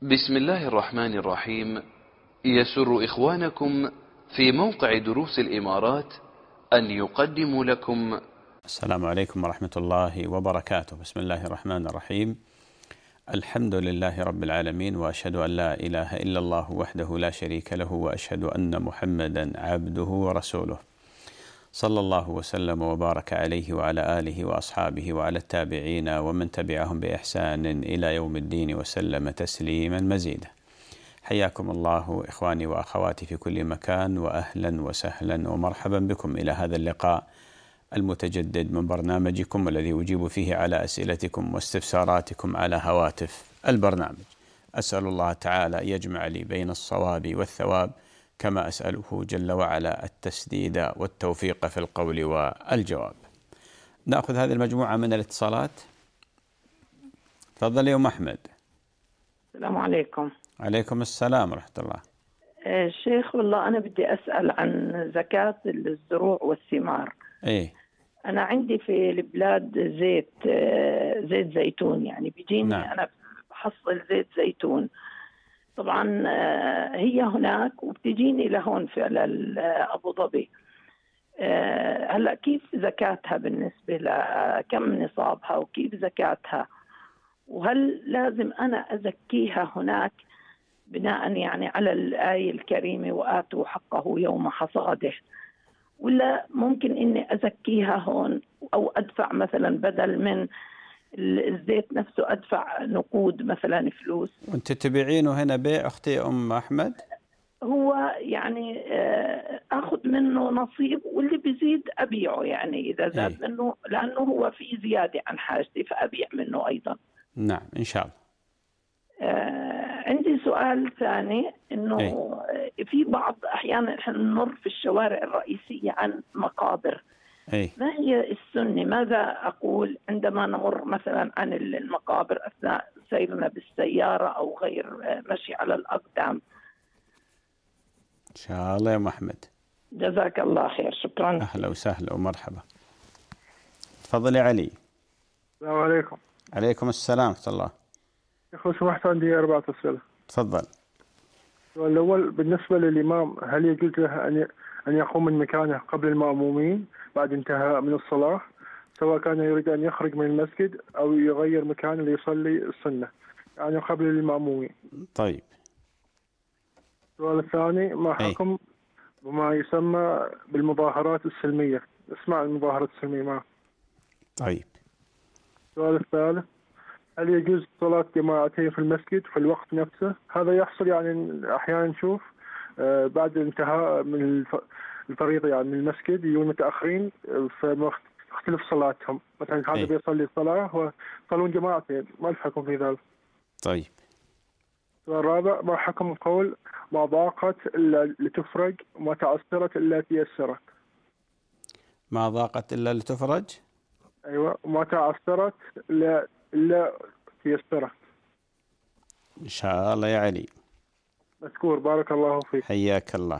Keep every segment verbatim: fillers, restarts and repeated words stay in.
بسم الله الرحمن الرحيم. يسر إخوانكم في موقع دروس الإمارات أن يقدموا لكم. السلام عليكم ورحمة الله وبركاته. بسم الله الرحمن الرحيم. الحمد لله رب العالمين، وأشهد أن لا إله إلا الله وحده لا شريك له، وأشهد أن محمدا عبده ورسوله، صلى الله وسلم وبارك عليه وعلى آله وأصحابه وعلى التابعين ومن تبعهم بإحسان إلى يوم الدين وسلم تسليما مزيدا. حياكم الله إخواني وأخواتي في كل مكان، وأهلا وسهلا ومرحبا بكم إلى هذا اللقاء المتجدد من برنامجكم الذي أجيب فيه على أسئلتكم واستفساراتكم على هواتف البرنامج. أسأل الله تعالى أن يجمع لي بين الصواب والثواب، كما أسأله جل وعلا التسديد والتوفيق في القول والجواب. نأخذ هذه المجموعة من الاتصالات. تفضل يا أم أحمد. السلام عليكم. عليكم السلام ورحمة الله. آه شيخ، والله أنا بدي أسأل عن زكاة الزروع والثمار. إيه؟ أنا عندي في البلاد زيت آه زيت زيتون، يعني بيجيني نعم. أنا بحصل زيت زيتون طبعا، آه هي هناك وبتجيني لهون فعلا أبو ظبي. آه هلأ كيف زكاتها بالنسبة لكم نصابها وكيف زكاتها، وهل لازم أنا أزكيها هناك بناء يعني على الآية الكريمة وآتوا حقه يوم حصاده، ولا ممكن إني أزكيها هون أو أدفع مثلا بدل من الزيت نفسه أدفع نقود مثلا فلوس؟ وأنت تبيعينه هنا بيع أختي أم أحمد؟ هو يعني أخذ منه نصيب واللي بيزيد أبيعه، يعني إذا زاد إيه؟ منه، لأنه هو في زيادة عن حاجتي فأبيع منه أيضا. نعم إن شاء الله. آه عندي سؤال ثاني، إنه أي. في بعض أحيانا إحنا نمر في الشوارع الرئيسية عن مقابر. أي. ما هي السنة؟ ماذا أقول عندما نمر مثلا عن المقابر أثناء سيرنا بالسيارة أو غير مشي على الأقدام؟ إن شاء الله يا أم أحمد. جزاك الله خير، شكرا. أهلا وسهلا ومرحبا. تفضل يا علي. السلام عليكم. عليكم السلام ورحمة الله. أخو سمحت، عندي أربعة أسئلة. تفضل. السؤال الأول، بالنسبة للإمام هل يجوز له أن أن يقوم من مكانه قبل المأمومين بعد انتهاء من الصلاة، سواء كان يريد أن يخرج من المسجد أو يغير مكان ليصلي السنة، يعني قبل المأمومين؟ طيب. السؤال الثاني، ما حكم بما يسمى بالمظاهرات السلمية؟ اسمع المظاهرات السلمية ما. طيب. السؤال الثالث، هل يجوز صلاة جماعتين في المسجد في الوقت نفسه؟ هذا يحصل يعني أحيانا نشوف آه بعد انتهاء من الفريضة يعني من المسجد يجون متأخرين، فتختلف صلاتهم، مثلا هذا بيصلي صلاة ويصلون جماعتين، ما الحكم في ذلك؟ طيب. السؤال الرابع، ما حكم قول ما ضاقت إلا لتفرج وما تعسرت إلا تيسرت؟ ما ضاقت إلا لتفرج. أيوة، وما تعسرت إلا إلا تيسرت. إن شاء الله يا علي. مشكور، بارك الله فيك. حياك الله.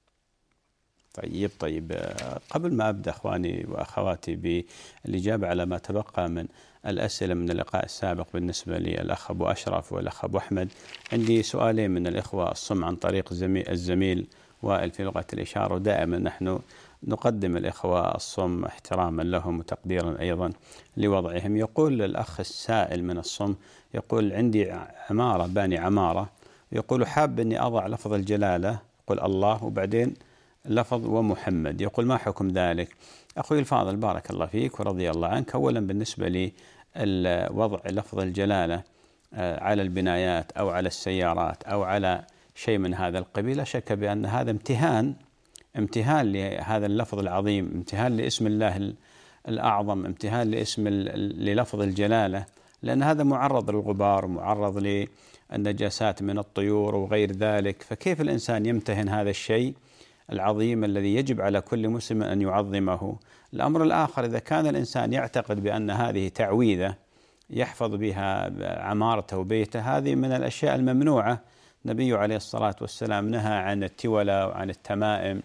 طيب طيب قبل ما أبدأ أخواني وأخواتي بالإجابة على ما تبقى من الأسئلة من اللقاء السابق بالنسبة للأخ أبو أشرف والأخ أبو أحمد، عندي سؤالين من الإخوة الصم عن طريق الزميل وائل في لغة الإشارة، ودائما نحن نقدم الإخوة الصم احتراما لهم وتقديرا أيضا لوضعهم. يقول الأخ السائل من الصم، يقول عندي عمارة باني عمارة، يقول حاب أني أضع لفظ الجلالة، يقول الله وبعدين لفظ ومحمد، يقول ما حكم ذلك؟ أخوي الفاضل بارك الله فيك ورضي الله عنك، أولا بالنسبة لي وضع لفظ الجلالة على البنايات أو على السيارات أو على شيء من هذا القبيل، لا شك بأن هذا امتهان امتهان لهذا اللفظ العظيم، امتهان لاسم الله الأعظم، امتهان لاسم للفظ الجلالة، لأن هذا معرض للغبار، معرض للنجاسات من الطيور وغير ذلك، فكيف الإنسان يمتهن هذا الشيء العظيم الذي يجب على كل مسلم أن يعظمه؟ الأمر الآخر، إذا كان الإنسان يعتقد بأن هذه تعويذة يحفظ بها عمارته وبيته، هذه من الأشياء الممنوعة. النبي عليه الصلاة والسلام نهى عن التولى وعن التمائم،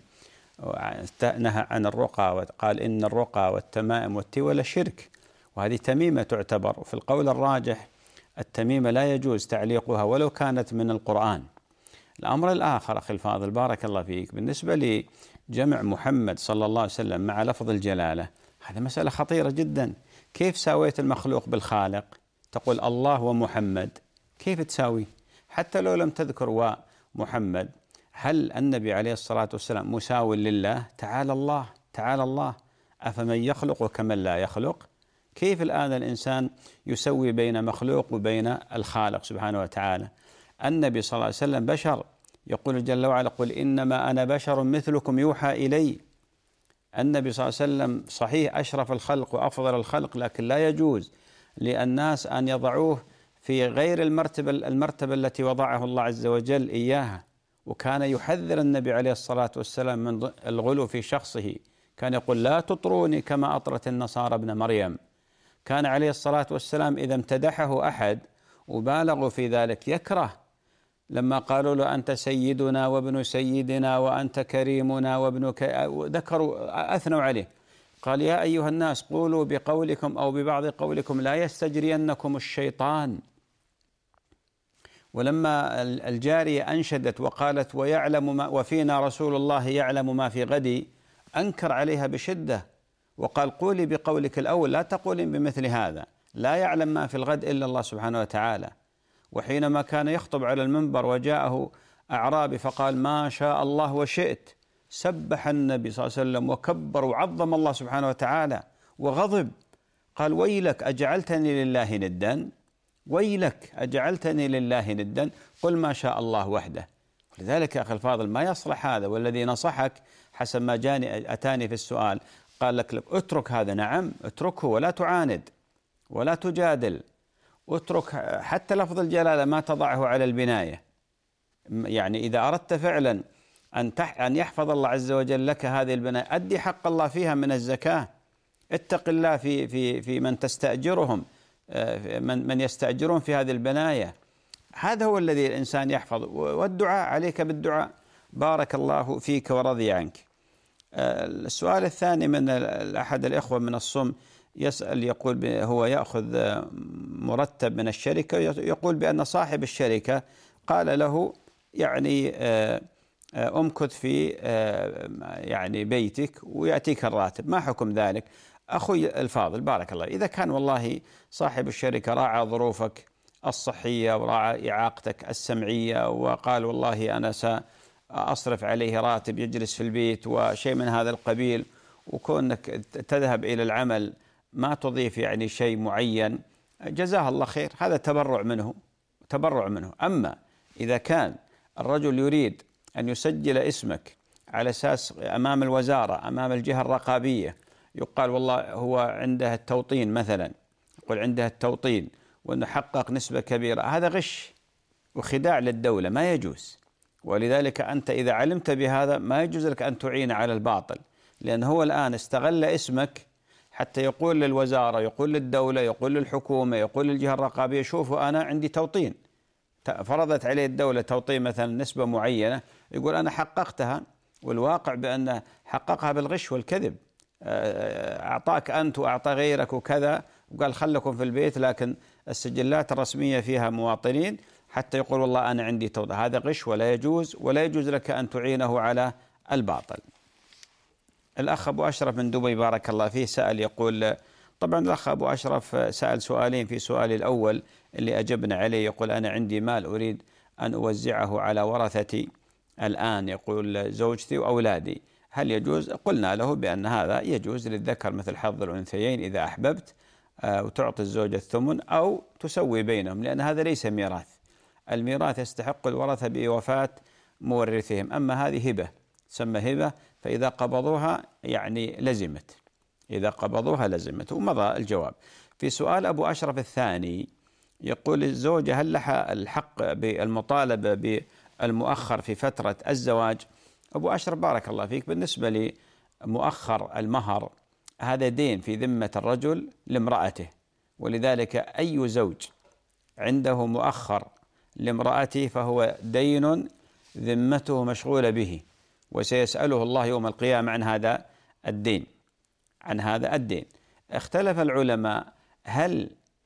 نهى عن الرقى وقال إن الرقى والتمائم والتولى شرك، وهذه تميمة تعتبر. وفي القول الراجح التميمة لا يجوز تعليقها ولو كانت من القرآن. الأمر الآخر أخي الفاضل بارك الله فيك، بالنسبة لجمع محمد صلى الله عليه وسلم مع لفظ الجلالة، هذه مسألة خطيرة جدا. كيف ساويت المخلوق بالخالق؟ تقول الله ومحمد، كيف تساوي؟ حتى لو لم تذكر ومحمد، هل النبي عليه الصلاة والسلام مساو لله؟ تعالى الله تعالى الله، أفمن يخلق كمن لا يخلق؟ كيف الآن الإنسان يسوي بين مخلوق وبين الخالق سبحانه وتعالى؟ النبي صلى الله عليه وسلم بشر، يقول جل وعلا قل إنما أنا بشر مثلكم يوحى إلي. النبي صلى الله عليه وسلم صحيح أشرف الخلق وأفضل الخلق، لكن لا يجوز للناس أن يضعوه في غير المرتبة المرتبة التي وضعه الله عز وجل إياها. وكان يحذر النبي عليه الصلاة والسلام من الغلو في شخصه، كان يقول لا تطروني كما أطرت النصارى ابن مريم. كان عليه الصلاة والسلام إذا امتدحه أحد وبالغوا في ذلك يكره، لما قالوا له أنت سيدنا وابن سيدنا وأنت كريمنا وابن ك... ذكروا أثنوا عليه، قال يا أيها الناس قولوا بقولكم أو ببعض قولكم لا يستجرينكم الشيطان. ولما الجارية أنشدت وقالت ويعلم ما وفينا رسول الله يعلم ما في غد، أنكر عليها بشدة وقال قولي بقولك الأول لا تقولين بمثل هذا، لا يعلم ما في الغد إلا الله سبحانه وتعالى. وحينما كان يخطب على المنبر وجاءه أعرابي فقال ما شاء الله وشئت، سبح النبي صلى الله عليه وسلم وكبر وعظم الله سبحانه وتعالى وغضب، قال ويلك أجعلتني لله ندا، ويلك أجعلتني لله ندا، قل ما شاء الله وحده. لذلك يا أخي الفاضل ما يصلح هذا. والذي نصحك حسب ما جاني أتاني في السؤال قال لك, لك اترك هذا، نعم اتركه ولا تعاند ولا تجادل، اترك حتى لفظ الجلالة ما تضعه على البناية. يعني إذا أردت فعلا أن أن يحفظ الله عز وجل لك هذه البناية، أدي حق الله فيها من الزكاة، اتق الله في في في من تستأجرهم، من من يستأجرون في هذه البناية. هذا هو الذي الإنسان يحفظ. والدعاء، عليك بالدعاء. بارك الله فيك ورضي عنك. السؤال الثاني من أحد الإخوة من الصم يسأل، يقول هو يأخذ مرتب من الشركة، يقول بأن صاحب الشركة قال له يعني أمكث في يعني بيتك ويأتيك الراتب، ما حكم ذلك؟ أخوي الفاضل بارك الله، إذا كان والله صاحب الشركة راعى ظروفك الصحية وراعى إعاقتك السمعية وقال والله أنا سأصرف عليه راتب يجلس في البيت وشيء من هذا القبيل، وكونك تذهب إلى العمل ما تضيف يعني شيء معين، جزاه الله خير، هذا تبرع منه تبرع منه. أما إذا كان الرجل يريد أن يسجل اسمك على أساس أمام الوزارة أمام الجهة الرقابية، يقال والله هو عنده التوطين مثلا، يقول عنده التوطين وأنه حقق نسبة كبيرة، هذا غش وخداع للدولة، ما يجوز. ولذلك أنت إذا علمت بهذا ما يجوز لك أن تعين على الباطل، لأن هو الآن استغل اسمك حتى يقول للوزارة، يقول للدولة، يقول للحكومة، يقول للجهة الرقابية شوفوا أنا عندي توطين، فرضت عليه الدولة توطين مثلا نسبة معينة، يقول أنا حققتها، والواقع بأن حققها بالغش والكذب. أعطاك أنت وأعطى غيرك وكذا، وقال خلكم في البيت، لكن السجلات الرسمية فيها مواطنين حتى يقول والله أنا عندي توطين. هذا غش ولا يجوز، ولا يجوز لك أن تعينه على الباطل. الأخ أبو أشرف من دبي بارك الله فيه سأل، يقول طبعا الأخ أبو أشرف سأل سؤالين، في سؤالي الأول اللي أجبنا عليه يقول أنا عندي مال أريد أن أوزعه على ورثتي الآن، يقول زوجتي وأولادي، هل يجوز؟ قلنا له بأن هذا يجوز للذكر مثل حظ الأنثيين إذا أحببت، وتعطي الزوجة الثمن أو تسوي بينهم، لأن هذا ليس ميراث. الميراث يستحق الورثة بوفاة مورثهم، أما هذه هبة تسمى هبة، فإذا قبضوها يعني لزمت، إذا قبضوها لزمت. ومضى الجواب. في سؤال أبو أشرف الثاني يقول الزوجة هل لها الحق بالمطالبة بالمؤخر في فترة الزواج؟ أبو أشرف بارك الله فيك، بالنسبة لمؤخر المهر هذا دين في ذمة الرجل لامرأته، ولذلك أي زوج عنده مؤخر لامرأته فهو دين ذمته مشغولة به، وسيسأله الله يوم القيامة عن هذا الدين عن هذا الدين. اختلف العلماء هل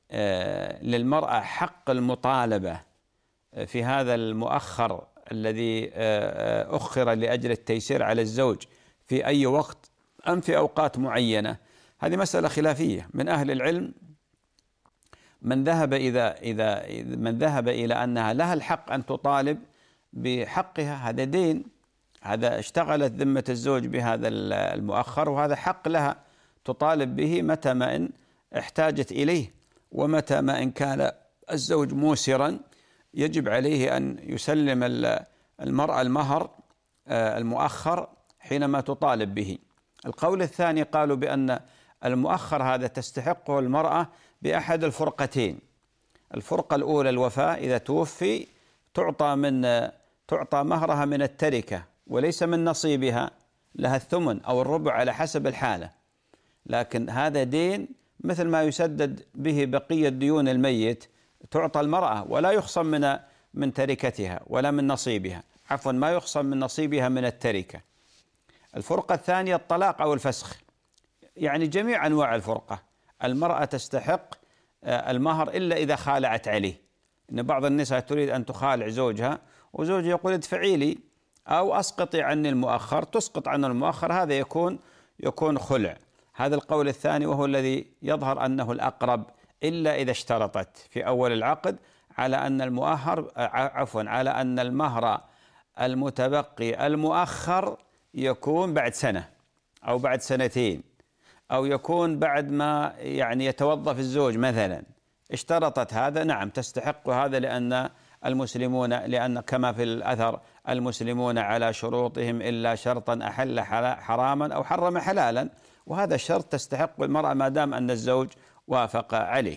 للمرأة حق المطالبة في هذا المؤخر الذي أخر لأجل التيسير على الزوج في أي وقت أم في أوقات معينة؟ هذه مسألة خلافية. من أهل العلم من ذهب إذا إذا من ذهب إلى أنها لها الحق أن تطالب بحقها، هذا دين، هذا اشتغلت ذمة الزوج بهذا المؤخر، وهذا حق لها تطالب به متى ما إن احتاجت إليه، ومتى ما إن كان الزوج موسرا يجب عليه أن يسلم المرأة المهر المؤخر حينما تطالب به. القول الثاني قالوا بأن المؤخر هذا تستحقه المرأة بأحد الفرقتين. الفرقة الأولى الوفاة، إذا توفي تعطى من تعطى مهرها من التركة وليس من نصيبها، لها الثمن أو الربع على حسب الحالة، لكن هذا دين مثل ما يسدد به بقية ديون الميت، تعطى المرأة ولا يخصم من من تركتها ولا من نصيبها، عفوا ما يخصم من نصيبها من التركة. الفرقة الثانية الطلاق أو الفسخ، يعني جميع أنواع الفرقة المرأة تستحق المهر إلا إذا خالعت عليه. إن بعض النساء تريد أن تخالع زوجها وزوجها يقول ادفعي لي أو أسقطي عني المؤخر، تسقط عنه المؤخر، هذا يكون يكون خلع. هذا القول الثاني وهو الذي يظهر أنه الأقرب، إلا إذا اشترطت في أول العقد على أن المؤخر عفوا على أن المهر المتبقي المؤخر يكون بعد سنة أو بعد سنتين أو يكون بعد ما يعني يتوظف الزوج مثلا، اشترطت هذا، نعم تستحق هذا، لأن المسلمون لأن كما في الأثر المسلمون على شروطهم إلا شرطا أحل حراما أو حرم حلالا، وهذا الشرط تستحق المرأة ما دام أن الزوج وافق عليه.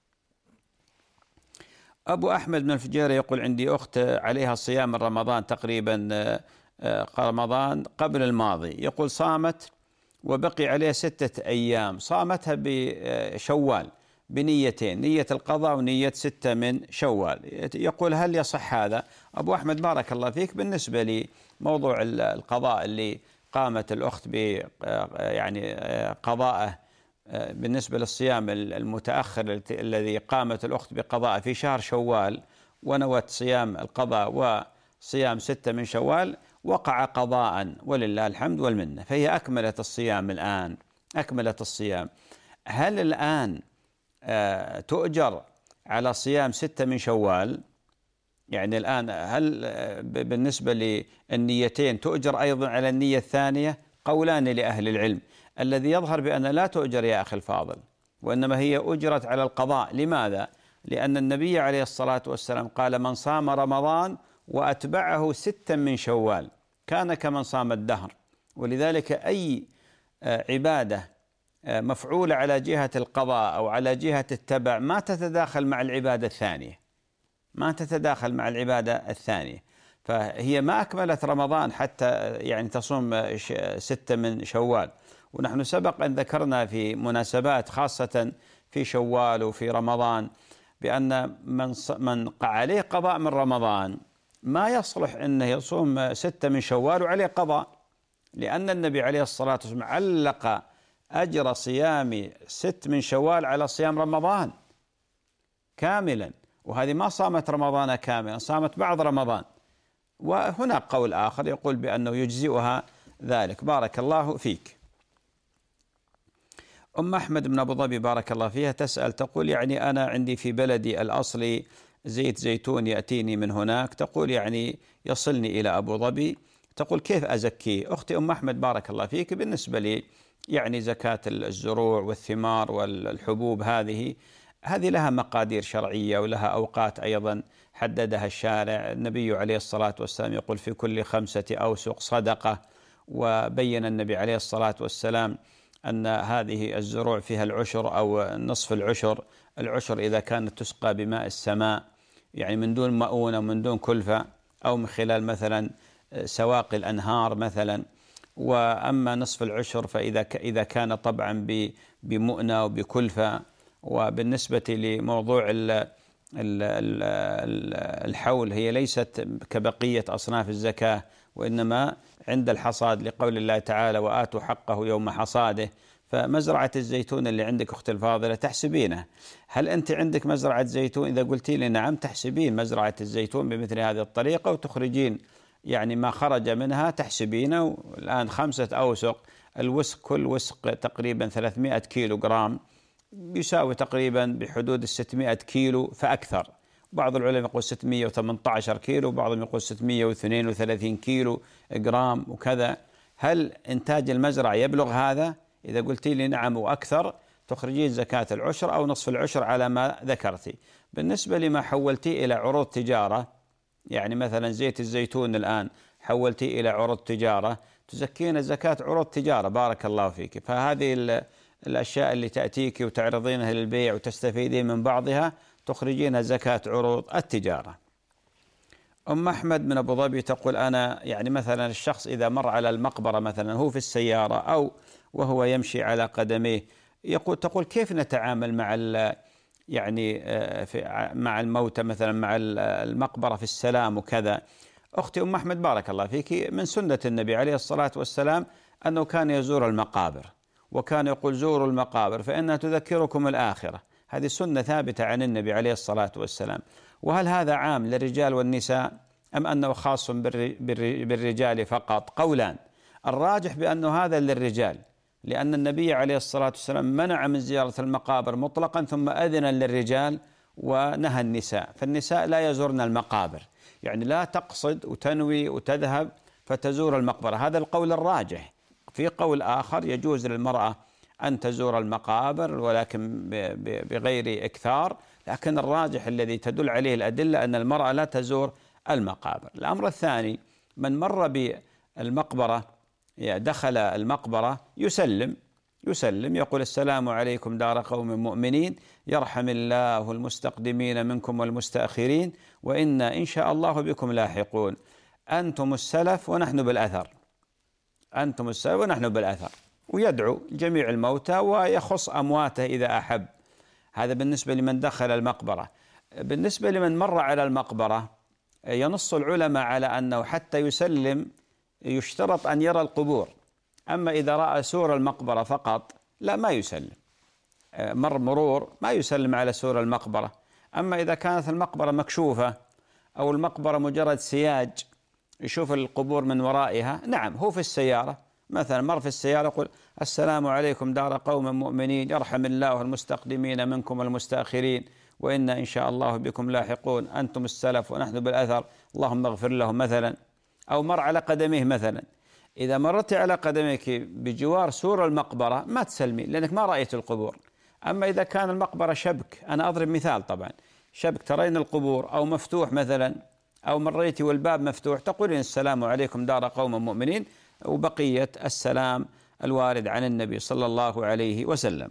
أبو أحمد بن الفجيري يقول عندي أخت عليها صيام من رمضان تقريبا رمضان قبل الماضي، يقول صامت وبقي عليها ستة أيام، صامتها بشوال بنيتين، نية القضاء ونية ستة من شوال، يقول هل يصح هذا؟ أبو أحمد بارك الله فيك، بالنسبة لموضوع القضاء اللي قامت الأخت ب يعني قضاءه بالنسبة للصيام المتأخر الذي قامت الأخت بقضاءه في شهر شوال ونوت صيام القضاء وصيام ستة من شوال، وقع قضاء ولله الحمد والمنة، فهي أكملت الصيام الآن، أكملت الصيام. هل الآن تؤجر على صيام ستة من شوال؟ يعني الآن هل بالنسبة للنيتين تؤجر أيضا على النية الثانية؟ قولان لأهل العلم، الذي يظهر بأن لا تؤجر يا أخي الفاضل، وإنما هي أجرت على القضاء. لماذا؟ لأن النبي عليه الصلاة والسلام قال من صام رمضان وأتبعه ستا من شوال كان كمن صام الدهر، ولذلك أي عبادة مفعولة على جهة القضاء أو على جهة التبع ما تتداخل مع العبادة الثانية، ما تتداخل مع العبادة الثانية، فهي ما أكملت رمضان حتى يعني تصوم ستة من شوال. ونحن سبق أن ذكرنا في مناسبات خاصة في شوال وفي رمضان بأن من من عليه قضاء من رمضان ما يصلح أنه يصوم ستة من شوال وعليه قضاء، لأن النبي عليه الصلاة والسلام علق أجر صيام ست من شوال على صيام رمضان كاملا، وهذه ما صامت رمضان كاملا، صامت بعض رمضان. وهناك قول آخر يقول بأنه يجزئها ذلك. بارك الله فيك. أم أحمد بن أبو ظبي بارك الله فيها تسأل تقول يعني أنا عندي في بلدي الأصلي زيت زيتون يأتيني من هناك، تقول يعني يصلني إلى أبو ظبي، تقول كيف أزكيه؟ أختي أم أحمد بارك الله فيك، بالنسبة لي يعني زكاة الزروع والثمار والحبوب هذه هذه لها مقادير شرعية ولها أوقات أيضا حددها الشارع. النبي عليه الصلاة والسلام يقول في كل خمسة أوسق صدقة، وبين النبي عليه الصلاة والسلام أن هذه الزروع فيها العشر أو نصف العشر، العشر إذا كانت تسقى بماء السماء يعني من دون مؤونة ومن دون كلفة، أو من خلال مثلا سواقي الأنهار مثلا. وأما نصف العشر فإذا إذا كان طبعا بمؤنة وبكلفة. وبالنسبة لموضوع الحول هي ليست كبقية أصناف الزكاة، وإنما عند الحصاد لقول الله تعالى وآتوا حقه يوم حصاده، فمزرعة الزيتون اللي عندك أختي الفاضلة تحسبينه. هل أنت عندك مزرعة زيتون؟ إذا قلتي لي نعم تحسبين مزرعة الزيتون بمثل هذه الطريقة وتخرجين يعني ما خرج منها تحسبينه. الآن خمسة أوسق، الوسق كل وسق تقريبا ثلاثمائة كيلو جرام، يساوي تقريبا بحدود ستمائة كيلو فأكثر. بعض العلماء يقول ستمائة وثمانية عشر كيلو، بعضهم يقول ستمائة واثنين وثلاثين كيلو جرام وكذا. هل إنتاج المزرعة يبلغ هذا؟ إذا قلتي لي نعم وأكثر تخرجين زكاة العشر أو نصف العشر على ما ذكرتي. بالنسبة لما حولتي إلى عروض تجارة، يعني مثلا زيت الزيتون الآن حولتي إلى عروض تجارة، تزكين زكاة عروض تجارة بارك الله فيك. فهذه الأشياء اللي تأتيك وتعرضينها للبيع وتستفيدين من بعضها تخرجين زكاة عروض التجارة. أم أحمد من أبو ظبي تقول أنا يعني مثلا الشخص إذا مر على المقبرة مثلا هو في السيارة أو وهو يمشي على قدميه، يقول تقول كيف نتعامل مع يعني في مع الموتى مثلا مع المقبرة في السلام وكذا. أختي أم أحمد بارك الله فيك، من سنة النبي عليه الصلاة والسلام أنه كان يزور المقابر، وكان يقول زوروا المقابر فإنها تذكركم الآخرة. هذه سنة ثابتة عن النبي عليه الصلاة والسلام. وهل هذا عام للرجال والنساء أم أنه خاص بالرجال فقط؟ قولان، الراجح بأنه هذا للرجال، لأن النبي عليه الصلاة والسلام منع من زيارة المقابر مطلقا ثم أذن للرجال ونهى النساء. فالنساء لا يزورن المقابر، يعني لا تقصد وتنوي وتذهب فتزور المقبرة، هذا القول الراجح. في قول آخر يجوز للمرأة أن تزور المقابر ولكن بغير إكثار، لكن الراجح الذي تدل عليه الأدلة أن المرأة لا تزور المقابر. الأمر الثاني، من مر بالمقبرة دخل المقبرة يسلم يسلم يقول السلام عليكم دار قوم مؤمنين، يرحم الله المستقدمين منكم والمستأخرين، وإنا إن شاء الله بكم لاحقون، أنتم السلف ونحن بالأثر، أنتم السلف ونحن بالأثر. ويدعو جميع الموتى ويخص أمواته إذا أحب. هذا بالنسبة لمن دخل المقبرة. بالنسبة لمن مر على المقبرة ينص العلماء على أنه حتى يسلم يشترط أن يرى القبور، أما إذا رأى سور المقبرة فقط لا ما يسلم، مر مرور ما يسلم على سور المقبرة. أما إذا كانت المقبرة مكشوفة أو المقبرة مجرد سياج يشوف القبور من ورائها، نعم هو في السيارة مثلا مر في السيارة يقول السلام عليكم دار قوم مؤمنين، يرحم الله المستقدمين منكم والمستأخرين، وإنا إن شاء الله بكم لاحقون، أنتم السلف ونحن بالأثر، اللهم اغفر لهم مثلا. أو مر على قدميه مثلا، إذا مرت على قدميك بجوار سور المقبرة ما تسلمي لأنك ما رأيت القبور. أما إذا كان المقبرة شبك، أنا أضرب مثال طبعا، شبك ترين القبور أو مفتوح مثلا أو مريتي والباب مفتوح تقولين السلام عليكم دار قوم مؤمنين وبقية السلام الوارد عن النبي صلى الله عليه وسلم.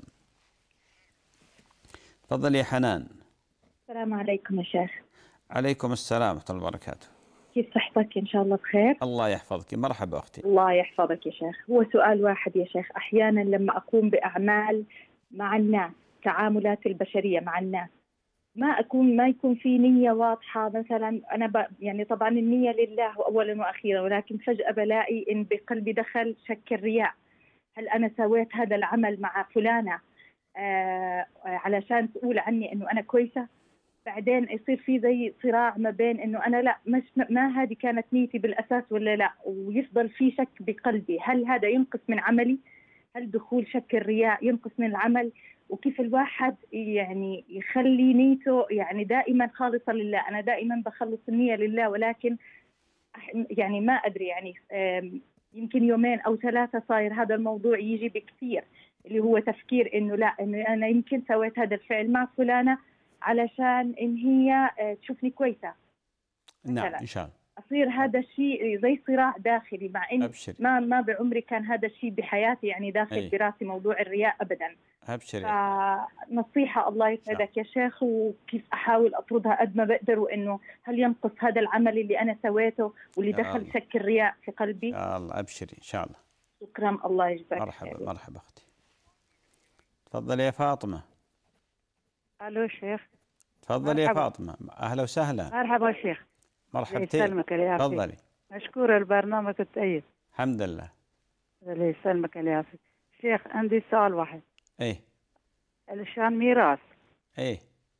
تفضلي يا حنان. السلام عليكم يا شيخ. عليكم السلام ورحمة الله وبركاته. كيف صحتك؟ إن شاء الله بخير. الله يحفظك. مرحبا أختي. الله يحفظك يا شيخ. هو سؤال واحد يا شيخ، أحيانا لما أقوم بأعمال مع الناس، تعاملات البشرية مع الناس، ما أكون ما يكون في نية واضحة. مثلا أنا ب... يعني طبعا النية لله أولا وأخيرا، ولكن فجأة بلاقي إن بقلبي دخل شك الرياء، هل أنا سويت هذا العمل مع فلانة آه علشان تقول عني إنه أنا كويسة؟ بعدين يصير في زي صراع ما بين إنه أنا لا مش ما هذه كانت نيتي بالأساس ولا لا، ويفضل في شك بقلبي. هل هذا ينقص من عملي؟ هل دخول شك الرياء ينقص من العمل؟ وكيف الواحد يعني يخلي نيته يعني دائما خالصة لله؟ أنا دائما بخلص النية لله، ولكن يعني ما أدري يعني يمكن يومين أو ثلاثة صاير هذا الموضوع يجي بكثير، اللي هو تفكير إنه لا إنه أنا يمكن سويت هذا الفعل مع فلانة علشان إن هي تشوفني كويسة. نعم إن شاء الله. أصير هذا الشيء زي صراع داخلي، مع إن أبشري. ما ما بعمري كان هذا الشيء بحياتي يعني داخل أي. براسي موضوع الرياء أبدا. أبشري. نصيحة الله يسعدك يا شيخ، وكيف أحاول أطردها قد ما بقدر، وإنه هل ينقص هذا العمل اللي أنا سويته واللي دخل الله. شك الرياء في قلبي. يا الله أبشري إن شاء الله. شكرا، الله يجزاك. مرحبا خير. مرحبا أختي. تفضلي يا فاطمة. ألو شيخ. تفضلي يا فاطمة. أهلا وسهلا. مرحبا شيخ. مرحبتين. يسلمك يا عافية. تفضلي. مشكورة البرنامج الطيب. الحمد لله. الله يسلمك يا عافية. شيخ عندي سؤال واحد. ايه علشان ميراث. ايه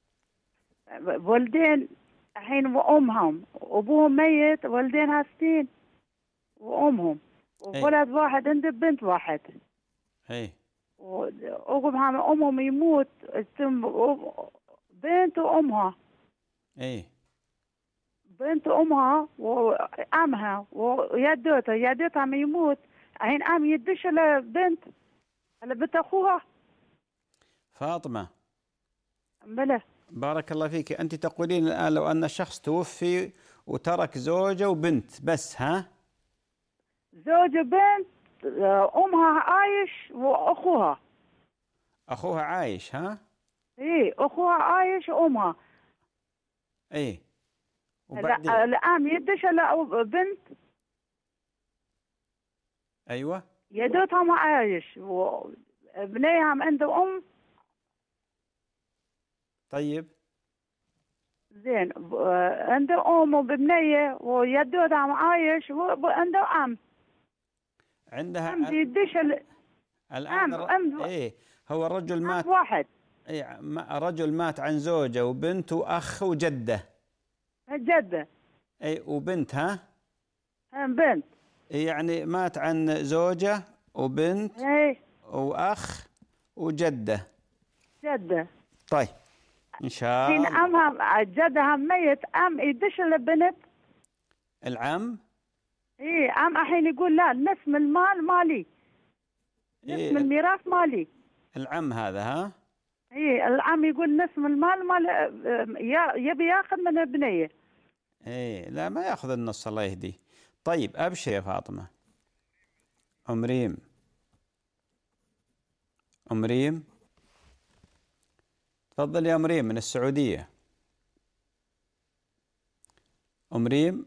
ولدين الحين وامهم، ابوهم ميت، ولدين هاستين وامهم، وولد واحد عنده بنت واحد. ايه وعقب امهم يموت ثم بنت وامها. ايه بنت امها وامها ويدوتها يدوتها ما يموت، الحين ام يدش على بنت على بنت اخوها. فاطمة بلى. بارك الله فيك، أنت تقولين الآن لو أن شخص توفي وترك زوجة وبنت بس، ها؟ زوجة بنت، أمها عايش وأخوها. أخوها عايش، ها؟ إيه أخوها عايش وأمها. إيه وبعدين الآن يدش على بنت. أيوة يدوتها ما عايش وبنيها عنده أم. طيب زين عنده أم وبنية ويدوتها عايش وعنده أم. عندها أم يدش على الآن أم أم إيه هو الرجل مات واحد. إيه رجل مات عن زوجة وبنت وأخ وجدة. جدة. إيه وبنت، ها؟ بنت. يعني مات عن زوجة وبنت ايه وأخ وجدة. جدة. طيب إن شاء الله. الحين أمها جدها ميت، أم يدش البنت. العم؟ إيه أم الحين يقول لا نصف من المال مالي. نصف إيه من الميراث مالي. العم هذا، ها؟ إيه العم يقول نصف من المال مال يبي ياخذ من البنية. إيه لا ما ياخذ النص، الله يهديه. طيب أبشر يا فاطمة. أم ريم، أم ريم تفضل يا أم ريم من السعودية. أم ريم.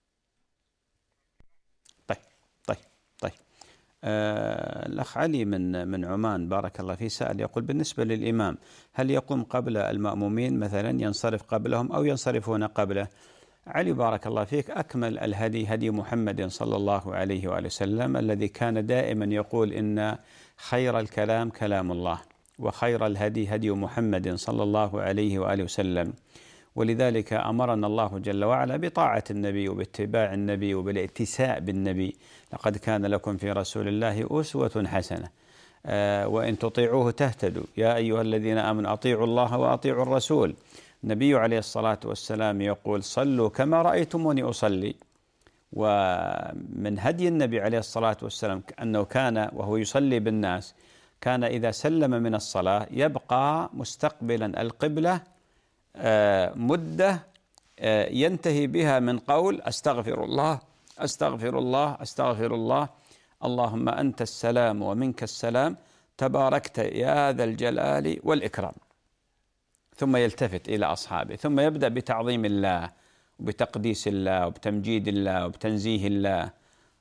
طيب طيب طيب آه الأخ علي من من عمان بارك الله فيه سأل يقول بالنسبة للإمام هل يقوم قبل المأمومين مثلا، ينصرف قبلهم أو ينصرفون قبله؟ علي بارك الله فيك، أكمل الهدي هدي محمد صلى الله عليه وآله وسلم الذي كان دائما يقول إن خير الكلام كلام الله وخير الهدي هدي محمد صلى الله عليه وآله وسلم، ولذلك أمرنا الله جل وعلا بطاعة النبي وباتباع النبي وبالائتساء بالنبي. لقد كان لكم في رسول الله أسوة حسنة آه وإن تطيعوه تهتدوا يا أيها الذين آمنوا أطيعوا الله وأطيعوا الرسول. النبي عليه الصلاة والسلام يقول صلوا كما رأيتموني أصلي. ومن هدي النبي عليه الصلاة والسلام أنه كان وهو يصلي بالناس كان إذا سلم من الصلاة يبقى مستقبلا القبلة مدة ينتهي بها من قول أستغفر الله أستغفر الله أستغفر الله اللهم أنت السلام ومنك السلام تباركت يا ذا الجلال والإكرام، ثم يلتفت إلى أصحابه ثم يبدأ بتعظيم الله وبتقديس الله وبتمجيد الله وبتنزيه الله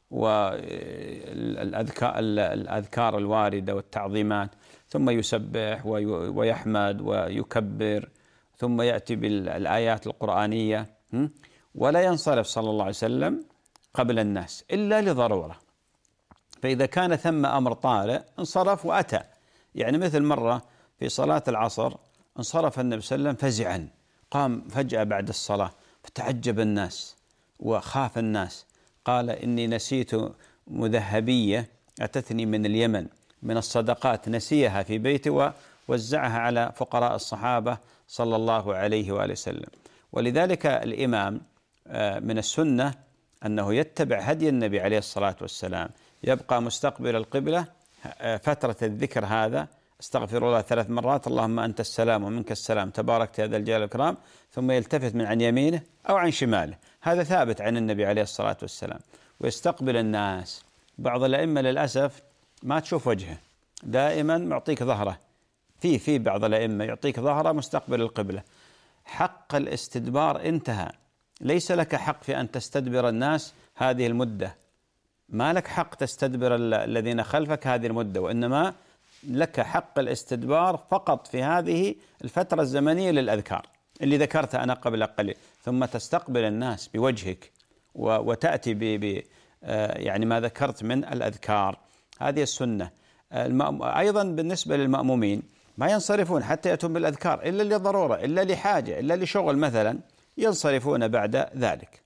والأذكار الأذكار الواردة والتعظيمات، ثم يسبح ويحمد ويكبر، ثم يأتي بالآيات القرآنية، ولا ينصرف صلى الله عليه وسلم قبل الناس إلا لضرورة. فإذا كان ثم أمر طارئ انصرف وأتى، يعني مثل مرة في صلاة العصر انصرف النبي صلى الله عليه وسلم فزعا، قام فجأة بعد الصلاة فتعجب الناس وخاف الناس، قال إني نسيت مذهبية أتتني من اليمن من الصدقات نسيها في بيتي ووزعها على فقراء الصحابة صلى الله عليه وآله وسلم. ولذلك الإمام من السنة أنه يتبع هدي النبي عليه الصلاة والسلام، يبقى مستقبل القبلة فترة الذكر هذا استغفر الله ثلاث مرات اللهم أنت السلام ومنك السلام تبارك يا ذا الجلال والإكرام، ثم يلتفت من عن يمينه أو عن شماله، هذا ثابت عن النبي عليه الصلاة والسلام، ويستقبل الناس. بعض الأئمة للأسف ما تشوف وجهه، دائما معطيك ظهره، في في بعض الأئمة يعطيك ظهره مستقبل القبلة. حق الاستدبار انتهى، ليس لك حق في أن تستدبر الناس هذه المدة، ما لك حق تستدبر الذين خلفك هذه المدة، وإنما لك حق الاستدبار فقط في هذه الفترة الزمنية للأذكار اللي ذكرتها أنا قبل قليل، ثم تستقبل الناس بوجهك وتأتي ب يعني ما ذكرت من الأذكار، هذه السنة. أيضا بالنسبة للمأمومين ما ينصرفون حتى يأتون بالأذكار إلا لضرورة، إلا لحاجة، إلا لشغل مثلا، ينصرفون بعد ذلك.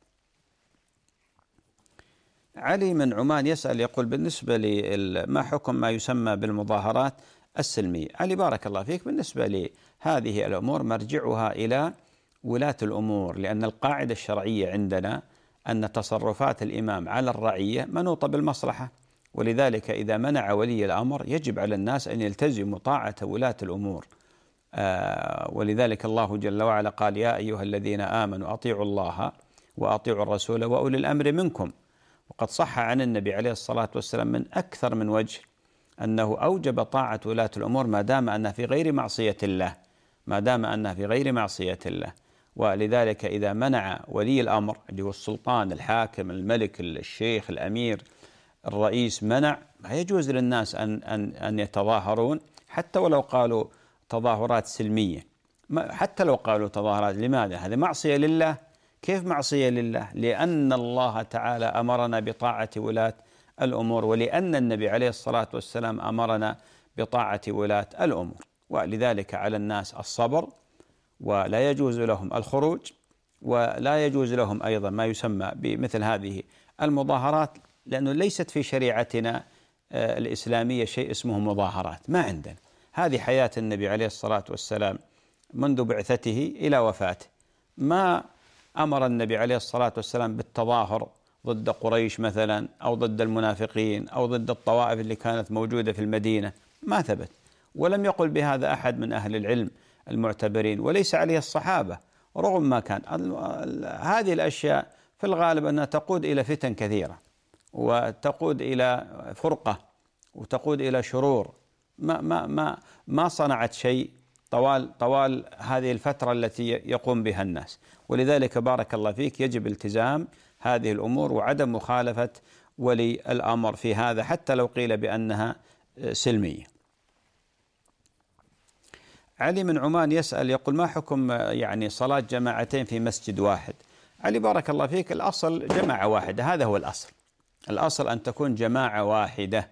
علي من عمان يسأل يقول بالنسبة لما حكم ما يسمى بالمظاهرات السلمية. علي بارك الله فيك، بالنسبة لهذه الأمور مرجعها إلى ولاة الأمور، لأن القاعدة الشرعية عندنا أن تصرفات الإمام على الرعية منوطة بالمصلحة، ولذلك إذا منع ولي الأمر يجب على الناس أن يلتزموا طاعة ولاة الأمور. آه ولذلك الله جل وعلا قال: يا أيها الذين آمنوا أطيعوا الله وأطيعوا الرسول وأولي الأمر منكم. وقد صح عن النبي عليه الصلاة والسلام من أكثر من وجه أنه أوجب طاعة ولاة الأمور ما دام أنها في غير معصية الله، ما دام أنها في غير معصية الله. ولذلك إذا منع ولي الأمر اللي هو السلطان، الحاكم، الملك، الشيخ، الأمير، الرئيس، منع، ما يجوز للناس أن أن أن يتظاهرون حتى ولو قالوا تظاهرات سلمية، حتى لو قالوا تظاهرات. لماذا؟ هذه معصية لله. كيف معصية لله؟ لأن الله تعالى أمرنا بطاعة ولاة الأمور، ولأن النبي عليه الصلاة والسلام أمرنا بطاعة ولاة الأمور. ولذلك على الناس الصبر، ولا يجوز لهم الخروج، ولا يجوز لهم أيضا ما يسمى بمثل هذه المظاهرات، لأنه ليست في شريعتنا الإسلامية شيء اسمه مظاهرات، ما عندنا. هذه حياة النبي عليه الصلاة والسلام منذ بعثته إلى وفاته، ما أمر النبي عليه الصلاة والسلام بالتظاهر ضد قريش مثلا، أو ضد المنافقين، أو ضد الطوائف اللي كانت موجودة في المدينة، ما ثبت. ولم يقل بهذا أحد من أهل العلم المعتبرين، وليس عليه الصحابة رغم ما كان. هذه الأشياء في الغالب أنها تقود إلى فتن كثيرة، وتقود إلى فرقة، وتقود إلى شرور ما ما ما ما صنعت شيء طوال طوال هذه الفترة التي يقوم بها الناس. ولذلك بارك الله فيك يجب التزام هذه الأمور وعدم مخالفة ولي الأمر في هذا حتى لو قيل بأنها سلمية. علي من عمان يسأل يقول: ما حكم يعني صلاة جماعتين في مسجد واحد؟ علي بارك الله فيك، الأصل جماعة واحدة، هذا هو الأصل. الأصل أن تكون جماعة واحدة،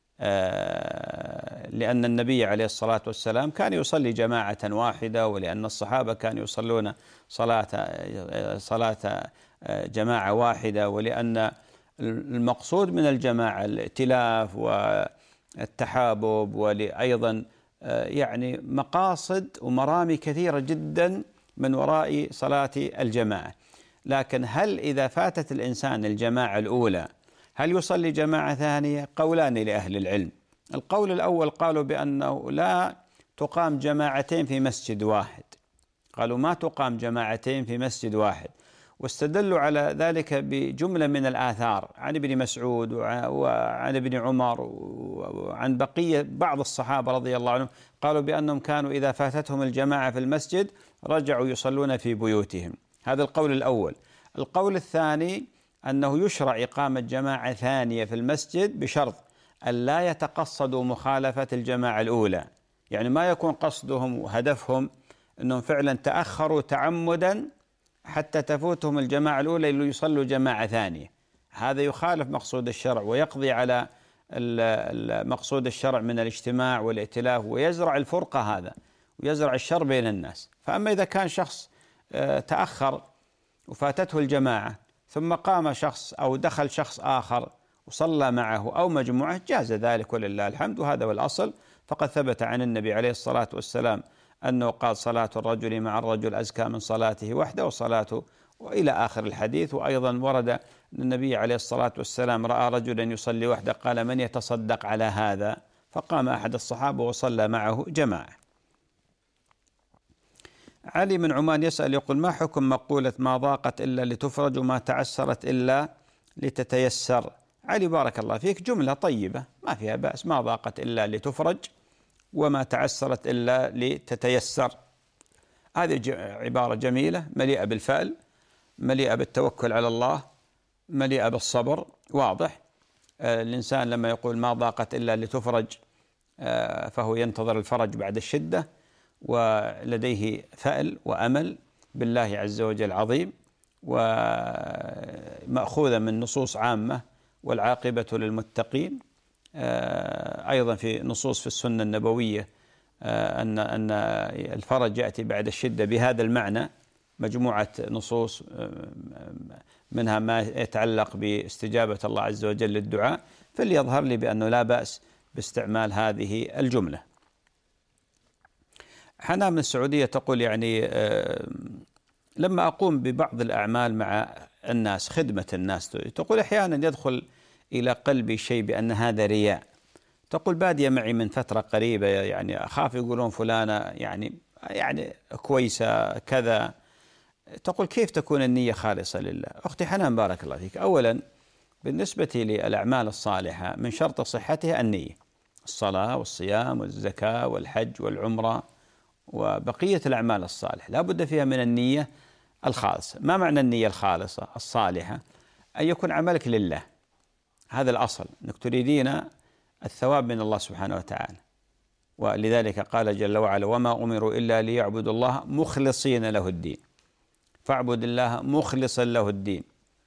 لأن النبي عليه الصلاة والسلام كان يصلي جماعة واحدة، ولأن الصحابة كانوا يصلون صلاة صلاة جماعة واحدة، ولأن المقصود من الجماعة الائتلاف والتحابب، وأيضا يعني مقاصد ومرامي كثيرة جدا من وراء صلاة الجماعة. لكن هل إذا فاتت الإنسان الجماعة الأولى هل يصلي جماعة ثانية؟ قولان لأهل العلم. القول الأول قالوا بأنه لا تقام جماعتين في مسجد واحد، قالوا ما تقام جماعتين في مسجد واحد، واستدلوا على ذلك بجملة من الآثار عن ابن مسعود وعن ابن عمر وعن بقية بعض الصحابة رضي الله عنهم، قالوا بأنهم كانوا إذا فاتتهم الجماعة في المسجد رجعوا يصلون في بيوتهم. هذا القول الأول. القول الثاني أنه يشرع إقامة جماعة ثانية في المسجد بشرط أن لا يتقصدوا مخالفة الجماعة الأولى، يعني ما يكون قصدهم وهدفهم أنهم فعلا تأخروا تعمدا حتى تفوتهم الجماعة الأولى اللي يصلوا جماعة ثانية. هذا يخالف مقصود الشرع ويقضي على مقصود الشرع من الاجتماع والائتلاف، ويزرع الفرقة هذا، ويزرع الشر بين الناس. فأما إذا كان شخص تأخر وفاتته الجماعة ثم قام شخص أو دخل شخص آخر وصلى معه أو مجموعة، جاز ذلك ولله الحمد، وهذا هو الأصل. فقد ثبت عن النبي عليه الصلاة والسلام أنه قال: صلاة الرجل مع الرجل أزكى من صلاته وحده، وصلاته وإلى آخر الحديث. وأيضا ورد أن النبي عليه الصلاة والسلام رأى رجلا يصلي وحده، قال: من يتصدق على هذا؟ فقام أحد الصحابة وصلى معه جماعة. علي من عمان يسأل يقول: ما حكم مقولة ما ضاقت إلا لتفرج وما تعسرت إلا لتتيسر؟ علي بارك الله فيك، جملة طيبة ما فيها بأس، ما ضاقت إلا لتفرج وما تعسرت إلا لتتيسر. هذه عبارة جميلة مليئة بالفعل، مليئة بالتوكل على الله، مليئة بالصبر. واضح الإنسان لما يقول ما ضاقت إلا لتفرج فهو ينتظر الفرج بعد الشدة، ولديه فأل وأمل بالله عز وجل عظيم، ومأخوذة من نصوص عامة: والعاقبة للمتقين. وأيضا في نصوص في السنة النبوية أن أن الفرج يأتي بعد الشدة بهذا المعنى، مجموعة نصوص منها ما يتعلق باستجابة الله عز وجل للدعاء، فليظهر لي بأنه لا بأس باستعمال هذه الجملة. حنان من السعودية تقول يعني لما أقوم ببعض الأعمال مع الناس، خدمة الناس، تقول أحيانا يدخل إلى قلبي شيء بأن هذا رياء. تقول بادية معي من فترة قريبة، يعني أخاف يقولون فلانة يعني يعني كويسة كذا. تقول كيف تكون النية خالصة لله؟ أختي حنان بارك الله فيك، أولا بالنسبة للأعمال الصالحة من شرط صحتها النية، الصلاة والصيام والزكاة والحج والعمرة وبقية الأعمال الصالحة لا بد فيها من النية الخالصة. ما معنى النية الخالصة الصالحة؟ أن يكون عملك لله، هذا الأصل، أنك تريدين الثواب من الله سبحانه وتعالى. ولذلك قال جل وعلا وما أمروا إلا ليعبدوا الله مخلصين له الدين، فاعبد الله مخلصا له الدين.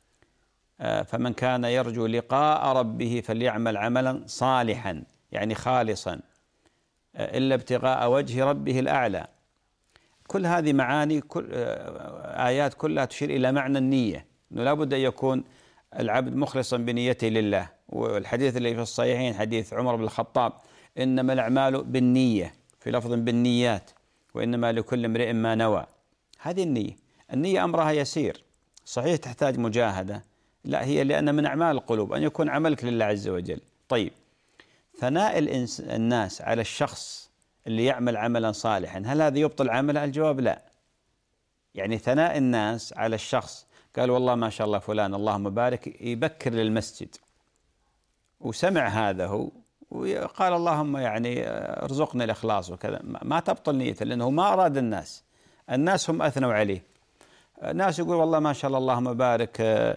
فمن كان يرجو لقاء ربه فليعمل عملا صالحا، يعني خالصا، إلا ابتغاء وجه ربه الأعلى. كل هذه معاني، كل آيات كلها تشير إلى معنى النية، أنه لا بد أن يكون العبد مخلصا بنيته لله. والحديث اللي في الصحيحين حديث عمر بن الخطاب إنما الأعمال بالنية، في لفظ بالنيات، وإنما لكل امرئ ما نوى. هذه النية، النية أمرها يسير، صحيح تحتاج مجاهدة، لا هي لأن من أعمال القلوب أن يكون عملك لله عز وجل. طيب، ثناء الناس على الشخص اللي يعمل عملا صالحا، هل هذا يبطل عمله؟ الجواب لا. يعني ثناء الناس على الشخص، قال والله ما شاء الله فلان اللهم بارك يبكر للمسجد، وسمع هذا هو وقال اللهم يعني ارزقني الإخلاص وكذا، ما تبطل نيته، لأنه ما أراد الناس، الناس هم أثنوا عليه. ناس يقول والله ما شاء الله اللهم بارك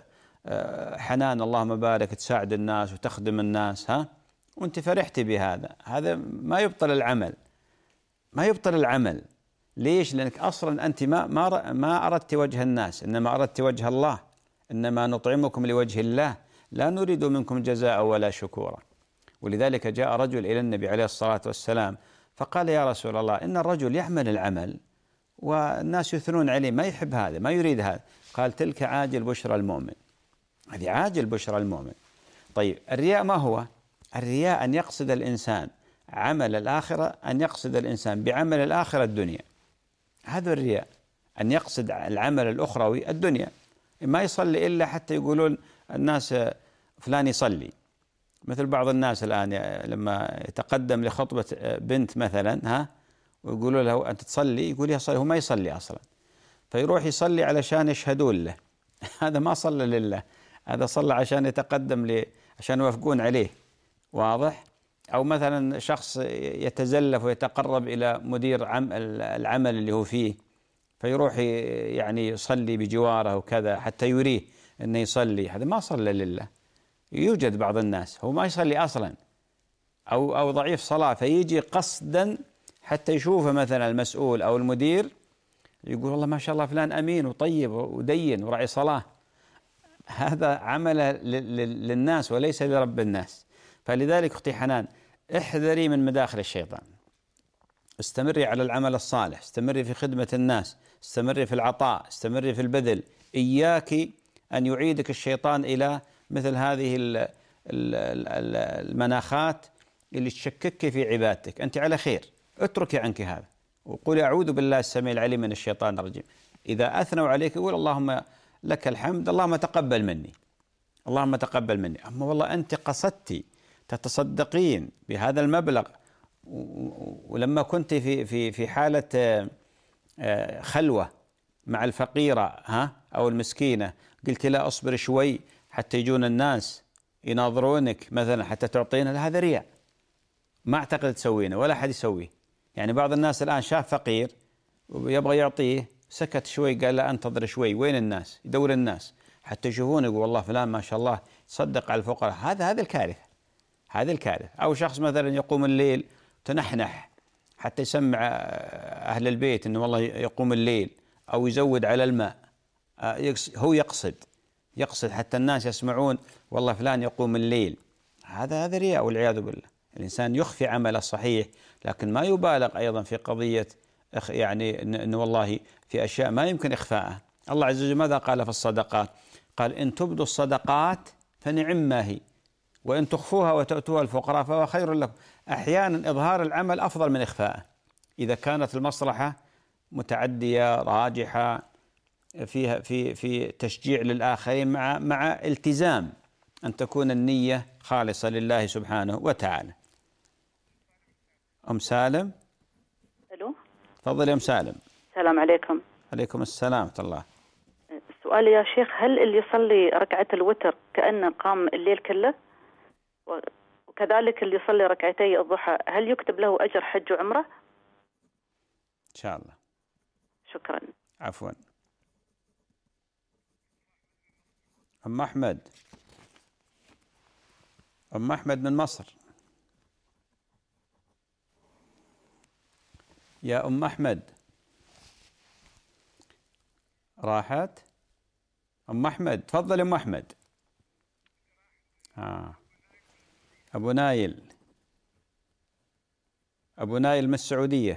حنان اللهم بارك تساعد الناس وتخدم الناس، ها، وانت فرحتي بهذا، هذا ما يبطل العمل، ما يبطل العمل. ليش؟ لأنك أصلا أنت ما ما ما أردت وجه الناس، إنما أردت وجه الله. إنما نطعمكم لوجه الله لا نريد منكم جزاء ولا شكورا. ولذلك جاء رجل إلى النبي عليه الصلاة والسلام فقال يا رسول الله إن الرجل يعمل العمل والناس يثنون عليه، ما يحب هذا، ما يريد هذا. قال تلك عاجل بشرى المؤمن، هذه عاجل بشرى المؤمن. طيب، الرياء ما هو؟ الرياء أن يقصد الإنسان عمل الآخرة، أن يقصد الإنسان بعمل الآخرة الدنيا، هذا الرياء، أن يقصد العمل الأخروي الدنيا. ما يصلي إلا حتى يقولون الناس فلان يصلي. مثل بعض الناس الآن لما يتقدم لخطبة بنت مثلا، ها، ويقولوا له أنت تصلي، يقول يا صلي، هو ما يصلي أصلا، فيروح يصلي علشان يشهدون له. هذا ما صلى لله، هذا صلى عشان يتقدم ل عشان يوافقون عليه، واضح؟ أو مثلا شخص يتزلف ويتقرب إلى مدير عم العمل اللي هو فيه، فيروح يعني يصلي بجواره وكذا حتى يريه أنه يصلي، هذا ما صلى لله. يوجد بعض الناس هو ما يصلي أصلا، أو أو ضعيف صلاة، فيجي قصدا حتى يشوفه مثلا المسؤول أو المدير، يقول والله ما شاء الله فلان أمين وطيب ودين وراعي صلاة. هذا عمل للناس وليس لرب الناس. فلذلك أختي حنان احذري من مداخل الشيطان، استمري على العمل الصالح، استمري في خدمة الناس، استمري في العطاء، استمري في البذل. إياك أن يعيدك الشيطان إلى مثل هذه المناخات اللي تشكك في عبادتك. أنت على خير، اتركي عنك هذا وقولي أعوذ بالله السميع العليم من الشيطان الرجيم. إذا أثنوا عليك قول اللهم لك الحمد، اللهم تقبل مني، اللهم تقبل مني. أما والله أنت قصدتي تتصدقين بهذا المبلغ، ولما كنت في في في حالة خلوة مع الفقيرة، ها، أو المسكينة، قلت لا أصبر شوي حتى يجون الناس يناظرونك مثلا حتى تعطينا، هذا رياء، ما أعتقد تسوينه ولا أحد يسويه. يعني بعض الناس الآن شاف فقير ويبغى يعطيه، سكت شوي، قال لا أنتظر شوي، وين الناس؟ يدور الناس حتى يشوفونه، يقول والله فلان ما شاء الله تصدق على الفقراء. هذا هذا الكارثة، هذا الكارثة. أو شخص مثلا يقوم الليل تنحنح حتى يسمع أهل البيت إنه والله يقوم الليل، أو يزود على الماء، هو يقصد يقصد حتى الناس يسمعون والله فلان يقوم الليل. هذا هذا رياء والعياذ بالله. الإنسان يخفي عمله صحيح، لكن ما يبالغ أيضا في قضية يعني أنه والله في أشياء ما يمكن إخفاءها. الله عز وجل ماذا قال في الصدقات؟ قال إن تبدوا الصدقات فنعم ما هي، وإن تخفوها وتؤتوها الفقراء فهو خير لكم. أحيانا إظهار العمل أفضل من إخفاءه إذا كانت المصلحة متعدية راجحة فيها في في تشجيع للآخرين مع مع التزام أن تكون النية خالصة لله سبحانه وتعالى. أم سالم. ألو. تفضل يا أم سالم. السلام عليكم. عليكم السلام ورحمة الله. السؤال يا شيخ، هل اللي يصلي ركعة الوتر كأنه قام الليل كله؟ وكذلك اللي يصلي ركعتي الضحى هل يكتب له أجر حج وعمرة؟ إن شاء الله. شكرا. عفوا. أم أحمد. أم أحمد من مصر. يا أم أحمد. راحت أم أحمد. تفضل أم أحمد. آه. أبو نايل. أبو نايل من السعودية.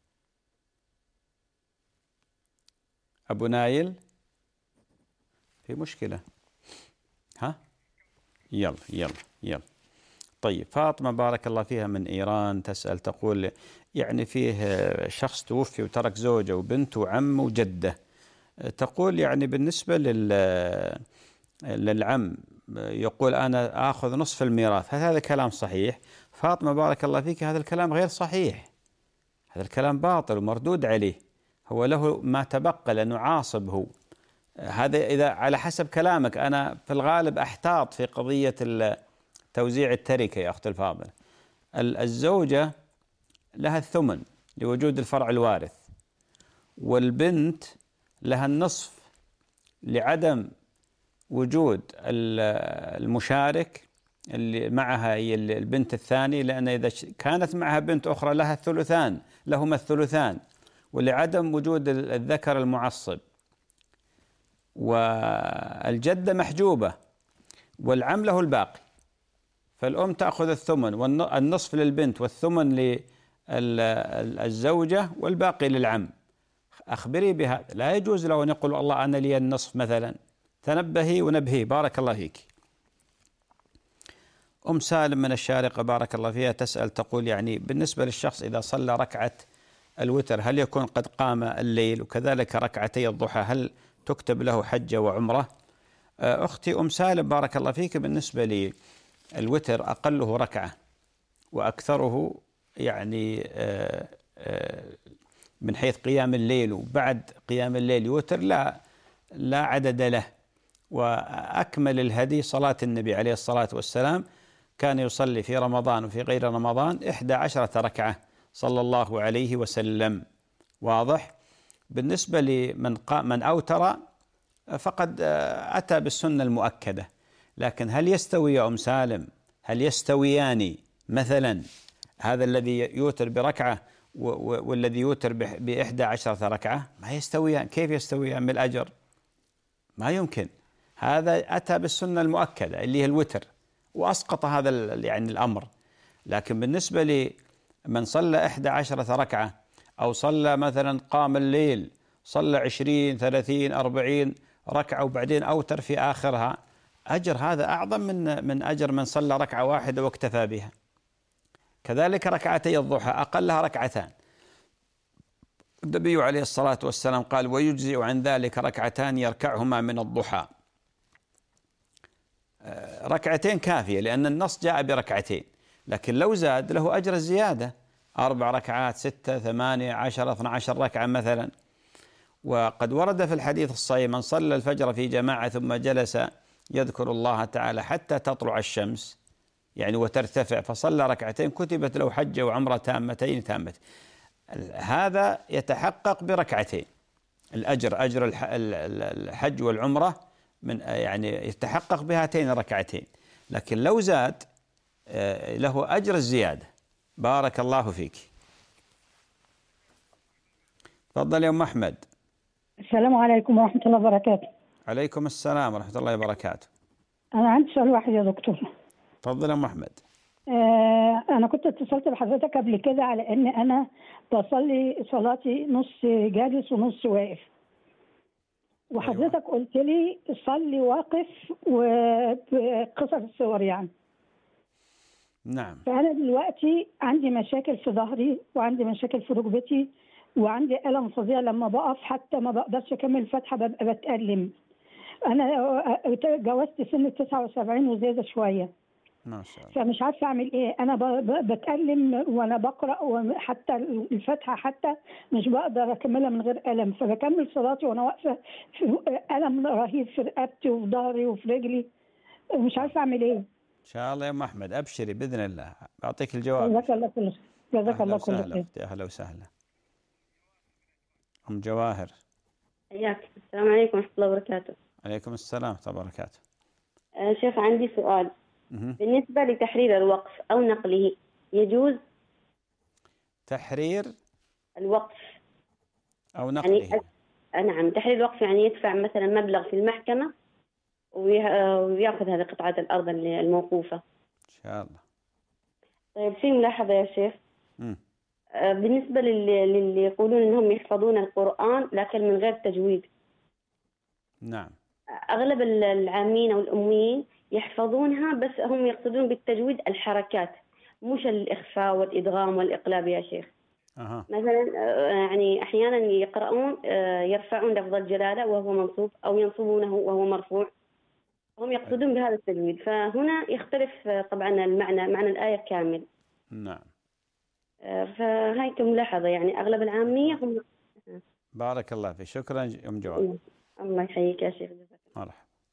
أبو نايل في مشكلة. ها يلا يلا يلا. طيب فاطمة بارك الله فيها من إيران تسأل تقول يعني فيه شخص توفي وترك زوجة وبنت وعم وجدة، تقول يعني بالنسبة لل للعم يقول أنا آخذ نصف الميراث، هل هذا كلام صحيح؟ فاطمة بارك الله فيك هذا الكلام غير صحيح، هذا الكلام باطل ومردود عليه، هو له ما تبقى لأنه عاصب هو. هذا إذا على حسب كلامك، أنا في الغالب أحتاط في قضية توزيع التركة يا أخت الفاضلة. الزوجة لها الثمن لوجود الفرع الوارث، والبنت لها النصف لعدم وجود المشارك اللي معها هي البنت الثانية، لأن إذا كانت معها بنت أخرى لها الثلثان، لهما الثلثان، ولعدم وجود الذكر المعصب. والجدة محجوبة والعم له الباقي، فالأم تأخذ الثمن والنصف للبنت والثمن للزوجة والباقي للعم. أخبري بهذا، لا يجوز له أن يقول الله أنا لي النصف مثلا. تنبهي ونبهي. بارك الله فيك. أم سالم من الشارقة بارك الله فيها تسأل تقول يعني بالنسبة للشخص إذا صلى ركعة الوتر هل يكون قد قام الليل، وكذلك ركعتي الضحى هل تكتب له حجة وعمرة؟ أختي أم سالم بارك الله فيك، بالنسبة لي الوتر أقله ركعة وأكثره يعني من حيث قيام الليل وبعد قيام الليل يوتر لا لا عدد له. وأكمل الهدي صلاة النبي عليه الصلاة والسلام، كان يصلي في رمضان وفي غير رمضان إحدى عشرة ركعة صلى الله عليه وسلم. واضح؟ بالنسبة لمن من أوتر فقد أتى بالسنة المؤكدة، لكن هل يستوي يا أم سالم؟ هل يستويان مثلا هذا الذي يوتر بركعة والذي يوتر بإحدى عشرة ركعة؟ ما يستويان. كيف يستويان من الأجر؟ ما يمكن. هذا أتى بالسنة المؤكدة اللي هي الوتر وأسقط هذا يعني الأمر. لكن بالنسبة لمن صلى إحدى عشرة ركعة أو صلى مثلا قام الليل صلى عشرين ثلاثين أربعين ركعة وبعدين أوتر في آخرها، أجر هذا أعظم من من أجر من صلى ركعة واحدة واكتفى بها. كذلك ركعتي الضحى أقلها ركعتان، النبي عليه الصلاة والسلام قال ويجزئ عن ذلك ركعتان يركعهما من الضحى. ركعتين كافية لأن النص جاء بركعتين، لكن لو زاد له أجر الزيادة، أربع ركعات ستة ثمانية عشر اثنى عشر ركعة مثلا. وقد ورد في الحديث الصحيح من صلى الفجر في جماعة ثم جلس يذكر الله تعالى حتى تطلع الشمس يعني وترتفع فصلى ركعتين كتبت له حجة وعمرة تامتين تامتين. هذا يتحقق بركعتين، الأجر أجر الحج والعمرة من يعني يتحقق بهاتين الركعتين، لكن لو زاد له أجر الزيادة. بارك الله فيك. تفضل يا أم أحمد. السلام عليكم ورحمة الله وبركاته. عليكم السلام ورحمة الله وبركاته. أنا عندي سؤال واحد يا دكتور. تفضل يا أم أحمد. آه أنا كنت اتصلت بحضرتك قبل كده على إن أنا بصلي صلاتي نص جالس ونص واقف، وحضرتك أيوة. قلت لي صلي واقف وبقصر الصور يعني. نعم. فأنا دلوقتي عندي مشاكل في ظهري وعندي مشاكل في ركبتي وعندي ألم فظيع، لما بقف حتى ما بقدرش أكمل الفاتحة، ببقى بتألم. أنا جوزت سن تسعة وسبعين وزيادة شوية، ما شاء الله. فمش عارفة أعمل إيه. أنا بتألم وأنا بقرأ، وحتى الفاتحة حتى مش بقدر أكملها من غير ألم، فبكمل صلاتي وأنا واقفة في ألم رهيب في رقبتي وفي ظهري وفي رجلي، مش عارفة أعمل إيه. إن شاء الله يا أم أحمد أبشري بإذن الله، أعطيك الجواب. جزاك الله كل خير. جزاك الله كل خير. أهلا وسهلا. أم جواهر. حياك. السلام عليكم ورحمة الله وبركاته. عليكم السلام ورحمة الله وبركاته. آه شيخ عندي سؤال. مه. بالنسبة لتحرير الوقف أو نقله يجوز؟ تحرير الوقف أو نقله يعني أ... نعم، تحرير الوقف يعني يدفع مثلا مبلغ في المحكمة ويأخذ هذه قطعة الأرض الموقوفة. إن شاء الله. طيب في ملاحظة يا شيخ. مم. بالنسبة للي, للي يقولون أنهم يحفظون القرآن لكن من غير تجويد. نعم. أغلب العامين أو الأميين يحفظونها، بس هم يقصدون بالتجويد الحركات مش الإخفاء والإدغام والإقلاب يا شيخ. أه. مثلا يعني أحيانا يقرؤون يرفعون لفظ الجلالة وهو منصوب أو ينصبونه وهو مرفوع، هم يقصدون بهذا التجويد، فهنا يختلف طبعا المعنى، معنى الآية كامل. نعم. فهاي كملاحظة يعني أغلب العامية هم. بارك الله فيك، شكرا أم جواد. الله يحييك يا شيخ. مرحبا.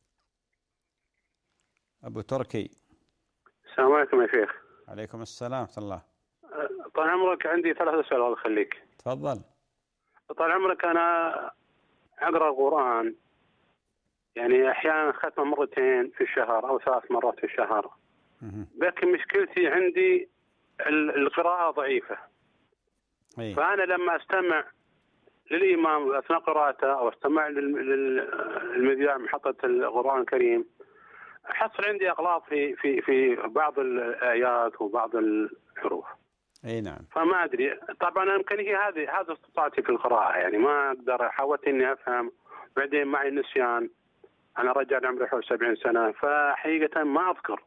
أبو تركي. السلام عليكم يا شيخ. عليكم السلام ورحمة الله. طال عمرك عندي ثلاث أسئلة الله يخليك. تفضل. طال عمرك أنا أقرأ القرآن يعني أحيانا ختمة مرتين في الشهر أو ثلاث مرات في الشهر، لكن مشكلتي عندي القراءة ضعيفة. أي. فأنا لما أستمع للإمام أثناء قراءته أو أستمع للمذياع محطة القرآن الكريم حصل عندي أغلاط في في في بعض الآيات وبعض الحروف. أي نعم. فما أدري طبعا يمكن هي هذه هذا استطاعتي في القراءة، يعني ما أقدر، حاولت إني أفهم بعدين معي نسيان. أنا رجل عمري حول سبعين سنة فحقيقة ما أذكر،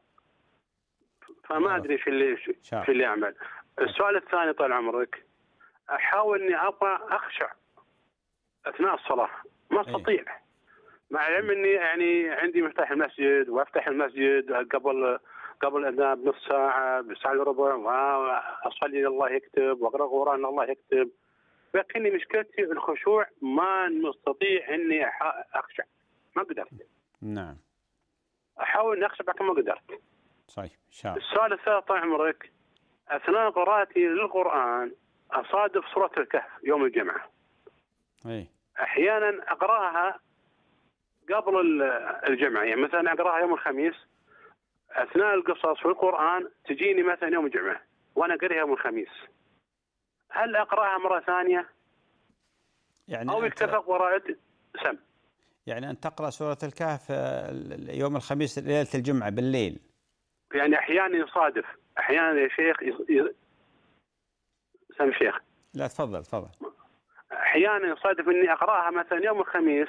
فما أدري شو اللي شو اللي أعمل. السؤال الثاني طال عمرك، أحاول إني أبغى أخشع أثناء الصلاة ما أستطيع، مع العلم إني يعني عندي مفتاح المسجد وأفتح المسجد قبل قبل الأذان بنص ساعة بساعة وربع وأصلي الله يكتب وأقرأ القرآن الله يكتب، لكني مشكلتي الخشوع ما نستطيع إني أخشع، ما قدرت. نعم. أحاول إني أخشع لكن ما قدرت. صحيح. شاء. السؤال الثالث طال عمرك، أثناء قراءتي للقرآن أصادف سورة الكهف يوم الجمعة. أي. أحيانا أقرأها قبل الجمعة، يعني مثلا أقرأها يوم الخميس، أثناء القصص في القرآن تجيني مثلا يوم الجمعة وأنا أقرأها يوم الخميس، هل أقرأها مرة ثانية يعني أو يكتفى قراءة سم؟ يعني أن تقرأ سورة الكهف يوم الخميس ليلة الجمعة بالليل؟ يعني أحيانا يصادف، أحيانا يا شيخ يص... سم شيخ. لا تفضل تفضل. أحيانا يصادف إني أقرأها مثلا يوم الخميس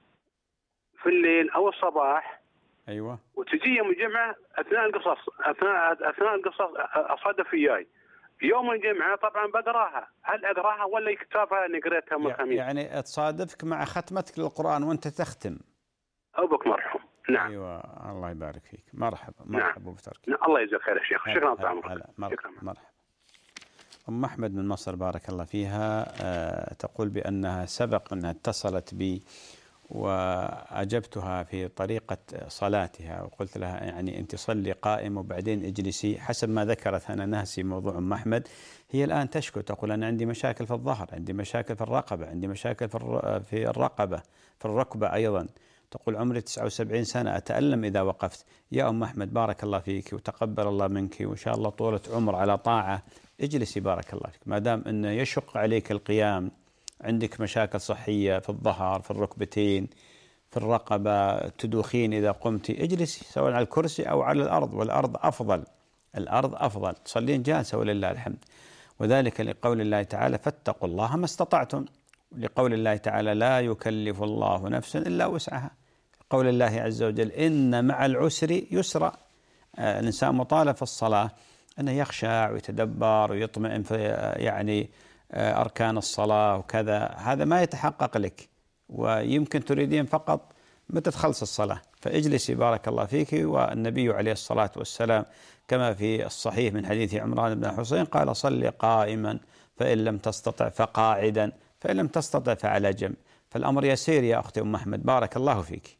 في الليل أو الصباح. أيوة. وتجي يوم الجمعة أثناء القصص أثناء أثناء القصص أصادف إياي يوم الجمعة طبعا بقراها، هل أقراها ولا يكتفى إني قريتها يوم الخميس؟ يعني تصادفك مع ختمتك للقرآن وأنت تختم. أبوك مرحوم. نعم. أيوة الله يبارك فيك. مرحبا مرحبا أبو تركي. نعم. الله يجزاك خير يا شيخ. شكرا طال عمرك. مرحبا. مرحبا. أم أحمد من مصر بارك الله فيها أه تقول بأنها سبق أنها اتصلت بي وأجبتها في طريقة صلاتها وقلت لها يعني أنت صلي قائم وبعدين اجلسي حسب ما ذكرت. أنا ناسي موضوع أم أحمد. هي الآن تشكو تقول أنا عندي مشاكل في الظهر، عندي مشاكل في الرقبة، عندي مشاكل في الرقبة في الركبة أيضا. تقول عمري تسعة وسبعين سنة أتألم إذا وقفت. يا أم أحمد بارك الله فيك وتقبل الله منك وإن شاء الله طولة عمر على طاعة. اجلسي بارك الله فيك، ما دام أنه يشق عليك القيام، عندك مشاكل صحية في الظهر في الركبتين في الرقبة، تدوخين إذا قمتي، اجلسي سواء على الكرسي أو على الأرض، والأرض أفضل الأرض أفضل، تصلين جالسة ولله الحمد. وذلك لقول الله تعالى فاتقوا الله ما استطعتم، لقول الله تعالى لا يكلف الله نفسا إلا وسعها، قول الله عز وجل إن مع العسر يسرا. آه الإنسان مطالب في الصلاة أنه يخشع ويتدبر ويطمئن في يعني آه أركان الصلاة وكذا، هذا ما يتحقق لك، ويمكن تريدين فقط متى تخلص الصلاة فاجلسي بارك الله فيك. والنبي عليه الصلاة والسلام كما في الصحيح من حديث عمران بن حسين قال صل قائما فإن لم تستطع فقاعدا فإن لم تستطع فعلى جنب. فالأمر يسير يا أختي أم أحمد بارك الله فيك.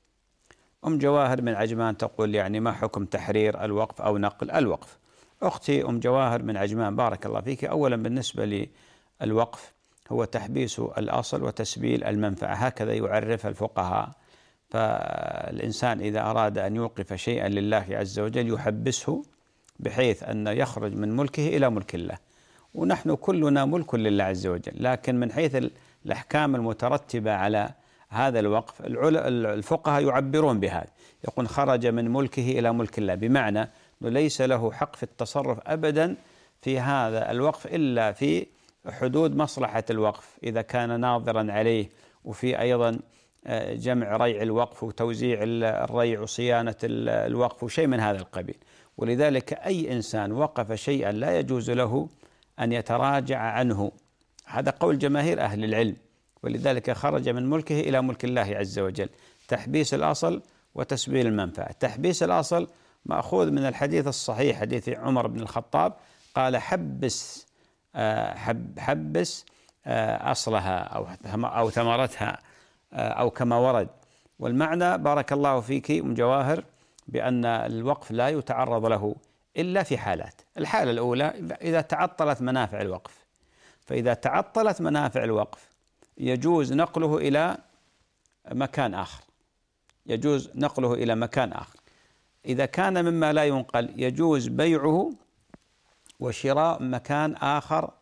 أم جواهر من عجمان تقول يعني ما حكم تحرير الوقف أو نقل الوقف؟ أختي أم جواهر من عجمان بارك الله فيك، أولا بالنسبة للوقف هو تحبيس الأصل وتسبيل المنفعة، هكذا يعرف الفقهاء. فالإنسان إذا أراد أن يوقف شيئا لله عز وجل يحبسه بحيث أن يخرج من ملكه إلى ملك الله، ونحن كلنا ملك لله عز وجل. لكن من حيث الأحكام المترتبة على هذا الوقف الفقهاء يعبرون بهذا، يقول خرج من ملكه إلى ملك الله، بمعنى أنه ليس له حق في التصرف أبدا في هذا الوقف إلا في حدود مصلحة الوقف، إذا كان ناظرا عليه، وفي أيضا جمع ريع الوقف وتوزيع الريع وصيانة الوقف وشيء من هذا القبيل. ولذلك أي إنسان وقف شيئا لا يجوز له أن يتراجع عنه، هذا قول جماهير أهل العلم. ولذلك خرج من ملكه إلى ملك الله عز وجل، تحبيس الأصل وتسبيل المنفعة. تحبيس الأصل مأخوذ من الحديث الصحيح حديث عمر بن الخطاب قال حبس حب حبس أصلها أو أو ثمرتها أو كما ورد. والمعنى بارك الله فيك أم جواهر بأن الوقف لا يتعرض له إلا في حالات. الحالة الأولى إذا تعطلت منافع الوقف، فإذا تعطلت منافع الوقف يجوز نقله إلى مكان آخر، يجوز نقله إلى مكان آخر. إذا كان مما لا ينقل يجوز بيعه وشراء مكان آخر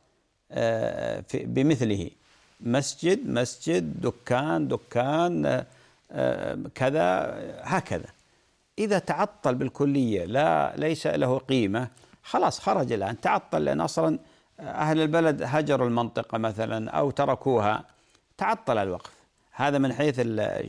بمثله، مسجد مسجد، دكان دكان، كذا هكذا. إذا تعطل بالكلية لا ليس له قيمة خلاص خرج الآن، تعطل لأن أصلا أهل البلد هجروا المنطقة مثلا أو تركوها، تعطل الوقف. هذا من حيث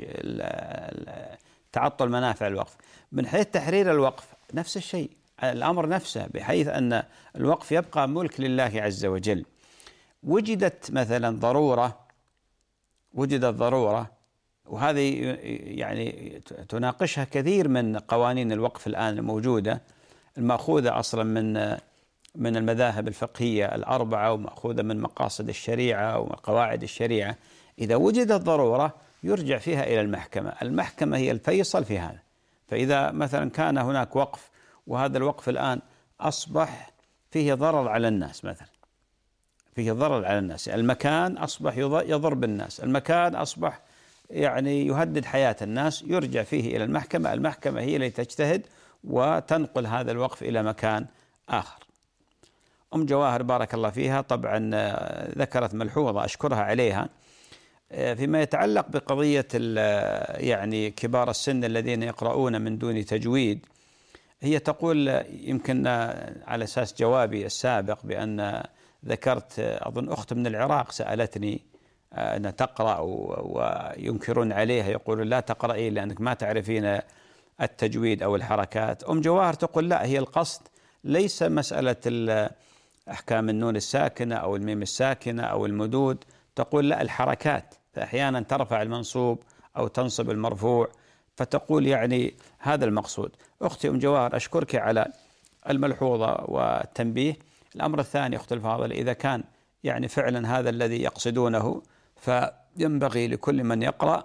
تعطل منافع الوقف. من حيث تحرير الوقف نفس الشيء، الأمر نفسه، بحيث أن الوقف يبقى ملك لله عز وجل. وجدت مثلا ضرورة وجدت ضرورة وهذه يعني تناقشها كثير من قوانين الوقف الآن الموجودة، المأخوذة أصلا من من المذاهب الفقهية الأربعة ومأخوذة من مقاصد الشريعة وقواعد الشريعة. إذا وجدت ضرورة يرجع فيها إلى المحكمة، المحكمة هي الفيصل في هذا. فإذا مثلا كان هناك وقف وهذا الوقف الآن أصبح فيه ضرر على الناس، مثلا فيه ضرر على الناس، المكان أصبح يضر بالناس، المكان أصبح يعني يهدد حياة الناس، يرجع فيه إلى المحكمة، المحكمة هي التي تجتهد وتنقل هذا الوقف إلى مكان آخر. أم جواهر بارك الله فيها طبعا ذكرت ملحوظة أشكرها عليها فيما يتعلق بقضية يعني كبار السن الذين يقرؤون من دون تجويد. هي تقول يمكن على أساس جوابي السابق بأن ذكرت أظن أخت من العراق سألتني أن تقرأ وينكرون عليها، يقولون لا تقرأي لأنك ما تعرفين التجويد أو الحركات. أم جواهر تقول لا، هي القصد ليس مسألة أحكام النون الساكنة أو الميم الساكنة أو المدود، تقول لا الحركات، فأحيانا ترفع المنصوب أو تنصب المرفوع، فتقول يعني هذا المقصود. أختي أم جواهر أشكرك على الملحوظة والتنبيه. الأمر الثاني أختي الفاضلة، إذا كان يعني فعلا هذا الذي يقصدونه فينبغي لكل من يقرأ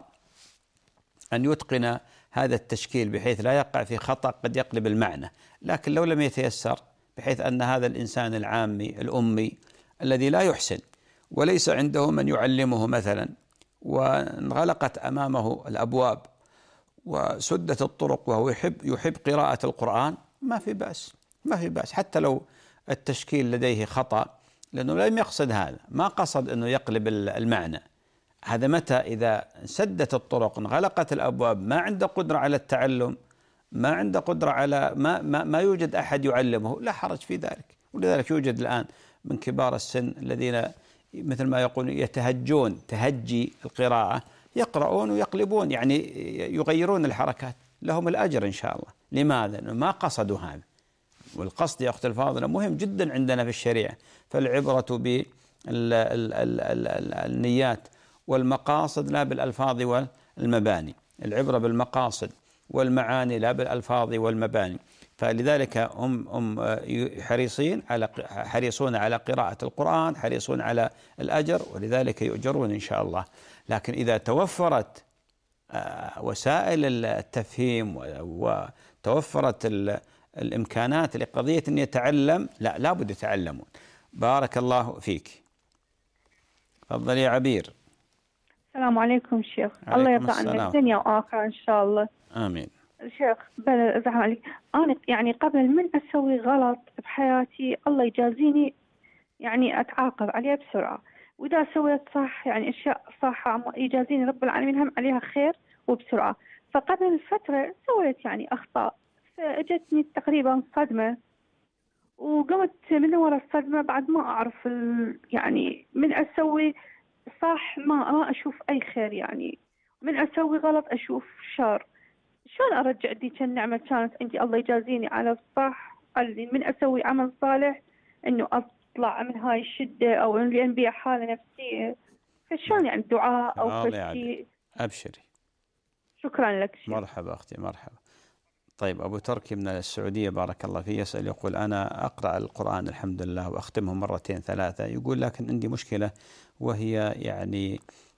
أن يتقن هذا التشكيل بحيث لا يقع في خطأ قد يقلب المعنى. لكن لو لم يتيسر بحيث أن هذا الإنسان العامي الأمي الذي لا يحسن وليس عنده من يعلمه مثلا، وانغلقت أمامه الأبواب وسدت الطرق وهو يحب يحب قراءة القرآن، ما في بأس ما في بأس حتى لو التشكيل لديه خطأ، لأنه لم يقصد هذا، ما قصد أنه يقلب المعنى. هذا متى إذا سدت الطرق انغلقت الأبواب ما عنده قدرة على التعلم، ما عنده قدرة على ما, ما, ما يوجد أحد يعلمه، لا حرج في ذلك. ولذلك يوجد الآن من كبار السن الذين مثل ما يقولون يتهجون تهجي القراءة، يقرؤون ويقلبون، يعني يغيرون الحركات، لهم الأجر إن شاء الله. لماذا؟ لأنه ما قصدوا هذا. والقصد يا أخت الفاضلة مهم جدا عندنا في الشريعة. فالعبرة بالنيات والمقاصد لا بالألفاظ والمباني، العبرة بالمقاصد والمعاني لا بالألفاظ والمباني. فلذلك هم هم حريصين على حريصون على قراءة القرآن، حريصون على الأجر، ولذلك يؤجرون إن شاء الله. لكن إذا توفرت وسائل التفهيم وتوفرت الإمكانات لقضية أن يتعلم، لا لابد يتعلمون. بارك الله فيك. تفضل يا عبير. السلام عليكم شيخ. الله يرضى عنك دنيا وآخرة إن شاء الله. آمين. شيخ بل زعم عليك، أنا يعني قبل من أسوي غلط بحياتي الله يجازيني، يعني أتعاقب عليه بسرعة، وإذا سويت صح يعني أشياء صح يجازيني رب العالمين هم عليها خير وبسرعة. فقبل فترة سويت يعني أخطاء، فأجتني تقريبا صدمة، وقمت من وراء الصدمة بعد ما أعرف يعني من أسوي صح ما ما أشوف أي خير، يعني من أسوي غلط أشوف شر. شلون أرجع ديك النعمة كانت عندي الله يجازيني على الصح، اللي من أسوي عمل صالح إنه أطلع من هاي الشدة أو إني أنبيع حالة نفسية. فشلون يعني دعاء أو شيء؟ أبشري. شكرا لك شيخ. مرحبا أختي مرحبا. طيب أبو تركي من السعودية بارك الله فيه يسأل، يقول أنا أقرأ القرآن الحمد لله وأختمه مرتين ثلاثة، يقول لكن عندي مشكلة وهي يعني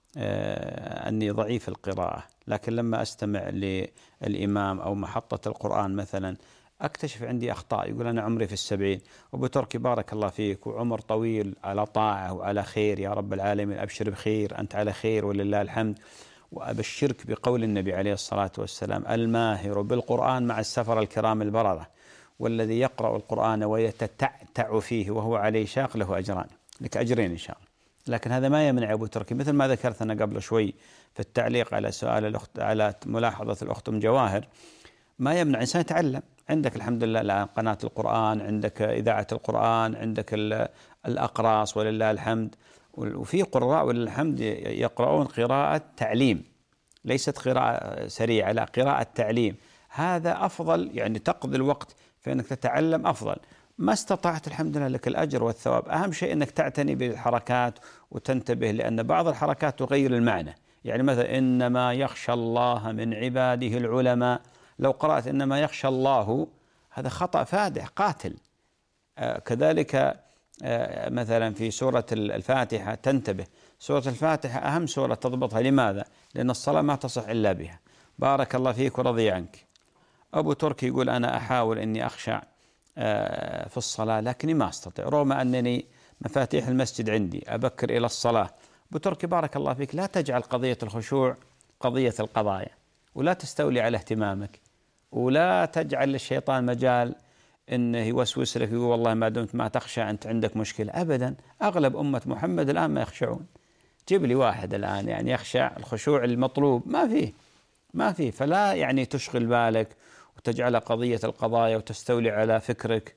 آه أني ضعيف القراءة، لكن لما أستمع للإمام أو محطة القرآن مثلا أكتشف عندي أخطاء. يقول أنا عمري في السبعين. أبو تركي بارك الله فيك وعمر طويل على طاعة وعلى خير يا رب العالمين، أبشر بخير، أنت على خير ولله الحمد. وأبشرك بقول النبي عليه الصلاة والسلام الماهر بالقرآن مع السفر الكرام البررة، والذي يقرأ القرآن ويتتعتع فيه وهو عليه شاق له أجران، لك أجرين إن شاء الله. لكن هذا ما يمنع أبو تركي، مثل ما ذكرت أنا قبل شوي في التعليق على سؤال الأخت، على ملاحظة الأخت أم جواهر، ما يمنع إنسان يتعلم. عندك الحمد لله الآن قناة القرآن، عندك إذاعة القرآن، عندك الأقراص ولله الحمد، وفي قراء ولله الحمد يقرؤون قراءة تعليم، ليست قراءة سريعة، لا قراءة تعليم. هذا أفضل، يعني تقضي الوقت في أنك تتعلم أفضل. ما استطعت الحمد لله لك الأجر والثواب. أهم شيء أنك تعتني بالحركات وتنتبه، لأن بعض الحركات تغير المعنى. يعني مثلا إنما يخشى الله من عباده العلماء، لو قرأت إنما يخشى الله هذا خطأ فادح قاتل. آه كذلك آه مثلا في سورة الفاتحة تنتبه، سورة الفاتحة أهم سورة تضبطها. لماذا؟ لأن الصلاة ما تصح إلا بها. بارك الله فيك ورضي عنك. أبو تركي يقول أنا أحاول أني أخشع آه في الصلاة لكني ما أستطيع، رغم أنني مفاتيح المسجد عندي أبكر إلى الصلاة. أبو تركي بارك الله فيك لا تجعل قضية الخشوع قضية القضايا، ولا تستولي على اهتمامك، ولا تجعل للشيطان مجال إنه يوسوس لك يقول والله ما دمت ما تخشى أنت عندك مشكلة. أبدا، أغلب أمة محمد الآن ما يخشعون. جيب لي واحد الآن يعني يخشع الخشوع المطلوب، ما فيه ما فيه. فلا يعني تشغل بالك وتجعل قضية القضايا وتستولي على فكرك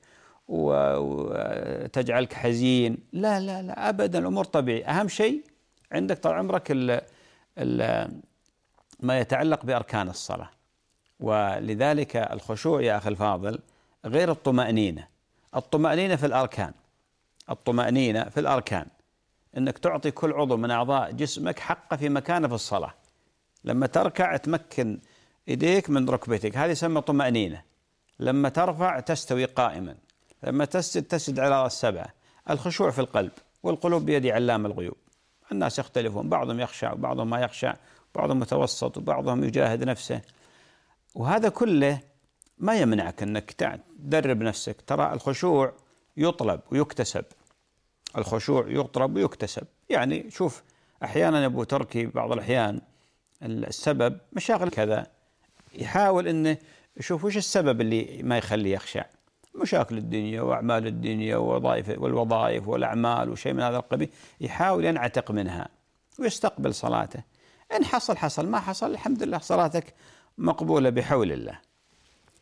وتجعلك حزين. لا لا لا أبدا، الأمور طبيعي. أهم شيء عندك طال عمرك ال ال ما يتعلق بأركان الصلاة. ولذلك الخشوع يا أخي الفاضل غير الطمأنينة. الطمأنينة في الأركان، الطمأنينة في الأركان أنك تعطي كل عضو من أعضاء جسمك حقه في مكانه في الصلاة. لما تركع تمكن إيديك من ركبتك، هذه يسمى طمأنينة. لما ترفع تستوي قائما، لما تسجد تسجد على السبعة. الخشوع في القلب، والقلوب بيد علام الغيوب. الناس يختلفون، بعضهم يخشع وبعضهم ما يخشع، بعضهم متوسط وبعضهم يجاهد نفسه. وهذا كله ما يمنعك أنك تدرب نفسك. ترى الخشوع يطلب ويكتسب، الخشوع يطلب ويكتسب. يعني شوف أحيانا أبو تركي بعض الأحيان السبب مشاغل كذا، يحاول أنه يشوف وش السبب اللي ما يخليه يخشع. مشاكل الدنيا وأعمال الدنيا ووظائف والوظائف والأعمال وشيء من هذا القبيل، يحاول ينعتق منها ويستقبل صلاته. إن حصل حصل، ما حصل الحمد لله صلاتك مقبولة بحول الله.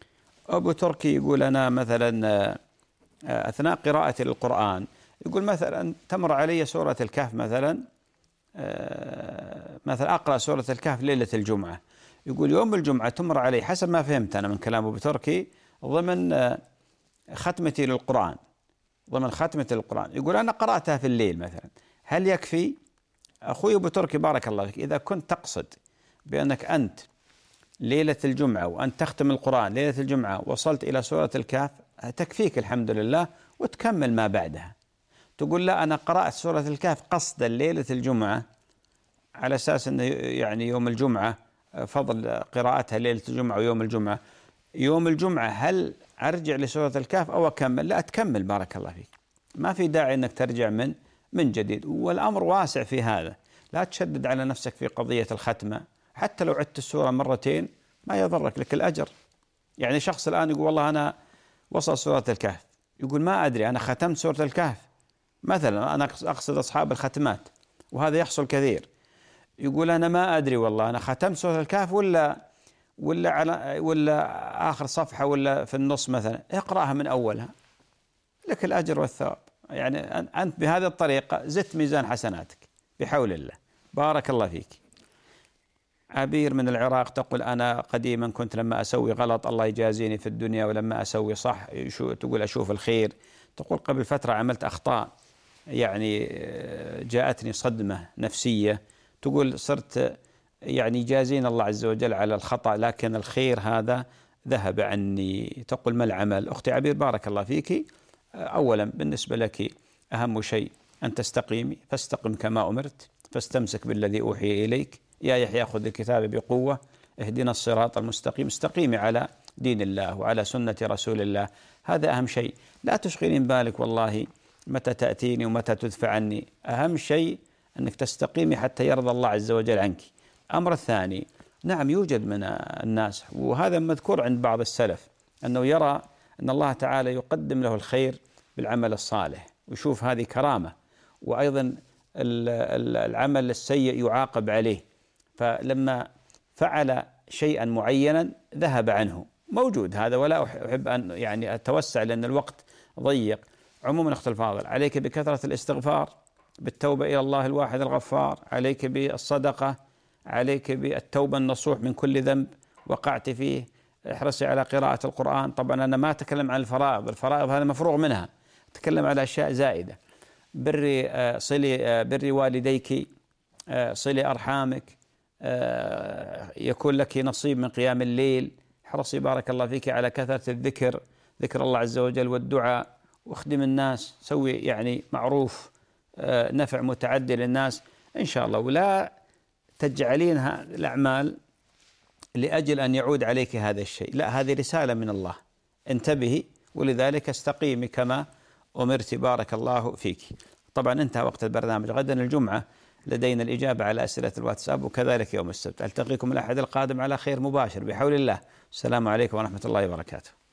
أبو تركي يقول أنا مثلا أثناء قراءتي للقرآن، يقول مثلا تمر علي سورة الكهف مثلا، مثلا أقرأ سورة الكهف ليلة الجمعة، يقول يوم الجمعة تمر علي حسب ما فهمت أنا من كلام أبو تركي ضمن ختمتي للقرآن، ضمن ختمتي للقرآن، يقول أنا قرأتها في الليل مثلا، هل يكفي؟ أخوي أبو تركي بارك الله فيك، إذا كنت تقصد بأنك أنت ليلة الجمعة وأن تختم القرآن ليلة الجمعة وصلت إلى سورة الكهف تكفيك الحمد لله وتكمل ما بعدها. تقول لا أنا قرأت سورة الكهف قصدا ليلة الجمعة على أساس أنه يعني يوم الجمعة فضل قراءتها ليلة الجمعة ويوم الجمعة، يوم الجمعة هل أرجع لسورة الكهف أو أكمل؟ لا أتكمل بارك الله فيك، ما في داعي أنك ترجع من من جديد، والأمر واسع في هذا، لا تشدد على نفسك في قضية الختمة، حتى لو عدت السورة مرتين ما يضرك، لك الأجر. يعني شخص الآن يقول والله أنا وصل سورة الكهف، يقول ما أدري أنا ختمت سورة الكهف مثلا، أنا أقصد أصحاب الختمات وهذا يحصل كثير، يقول أنا ما أدري والله أنا ختمت سورة الكهف ولا ولا على ولا آخر صفحة ولا في النص مثلا، اقرأها من أولها لك الأجر والثواب. يعني أنت بهذه الطريقة زدت ميزان حسناتك بحول الله. بارك الله فيك. عبير من العراق تقول أنا قديما كنت لما أسوي غلط الله يجازيني في الدنيا، ولما أسوي صح تقول أشوف الخير. تقول قبل فترة عملت أخطاء يعني جاءتني صدمة نفسية، تقول صرت يعني جازينا الله عز وجل على الخطأ لكن الخير هذا ذهب عني. تقول ما العمل؟ أختي عبير بارك الله فيك، أولا بالنسبة لك أهم شيء أن تستقيمي، فاستقم كما أمرت، فاستمسك بالذي أوحي إليك، يا يحيى خذ الكتاب بقوة، اهدنا الصراط المستقيم، استقيمي على دين الله وعلى سنة رسول الله، هذا أهم شيء. لا تشغلين بالك والله متى تأتيني ومتى تدفع عني، أهم شيء أنك تستقيمي حتى يرضى الله عز وجل عنك. أمر الثاني، نعم يوجد من الناس وهذا مذكور عند بعض السلف أنه يرى أن الله تعالى يقدم له الخير بالعمل الصالح ويشوف هذه كرامة، وأيضا العمل السيء يعاقب عليه، فلما فعل شيئا معينا ذهب عنه، موجود هذا ولا أحب أن يعني أتوسع لأن الوقت ضيق. عموما أخت الفاضل، عليك بكثرة الاستغفار، بالتوبة إلى الله الواحد الغفار، عليك بالصدقة، عليك بالتوبة النصوح من كل ذنب وقعت فيه، احرصي على قراءة القرآن. طبعا أنا ما أتكلم عن الفرائض، الفرائض هذا مفروغ منها، أتكلم على أشياء زائدة، بري صلي بري والديك، صلي أرحامك، يكون لك نصيب من قيام الليل، احرصي بارك الله فيك على كثرة الذكر، ذكر الله عز وجل والدعاء، واخدم الناس، سوي يعني معروف نفع متعدي للناس إن شاء الله، ولا تجعلينها الأعمال لأجل أن يعود عليك هذا الشيء، لا هذه رسالة من الله، انتبهي، ولذلك استقيمي كما أمرت بارك الله فيك. طبعا انتهى وقت البرنامج، غدا الجمعة لدينا الإجابة على أسئلة الواتساب وكذلك يوم السبت. ألتقيكم الأحد القادم على خير مباشر بحول الله. السلام عليكم ورحمة الله وبركاته.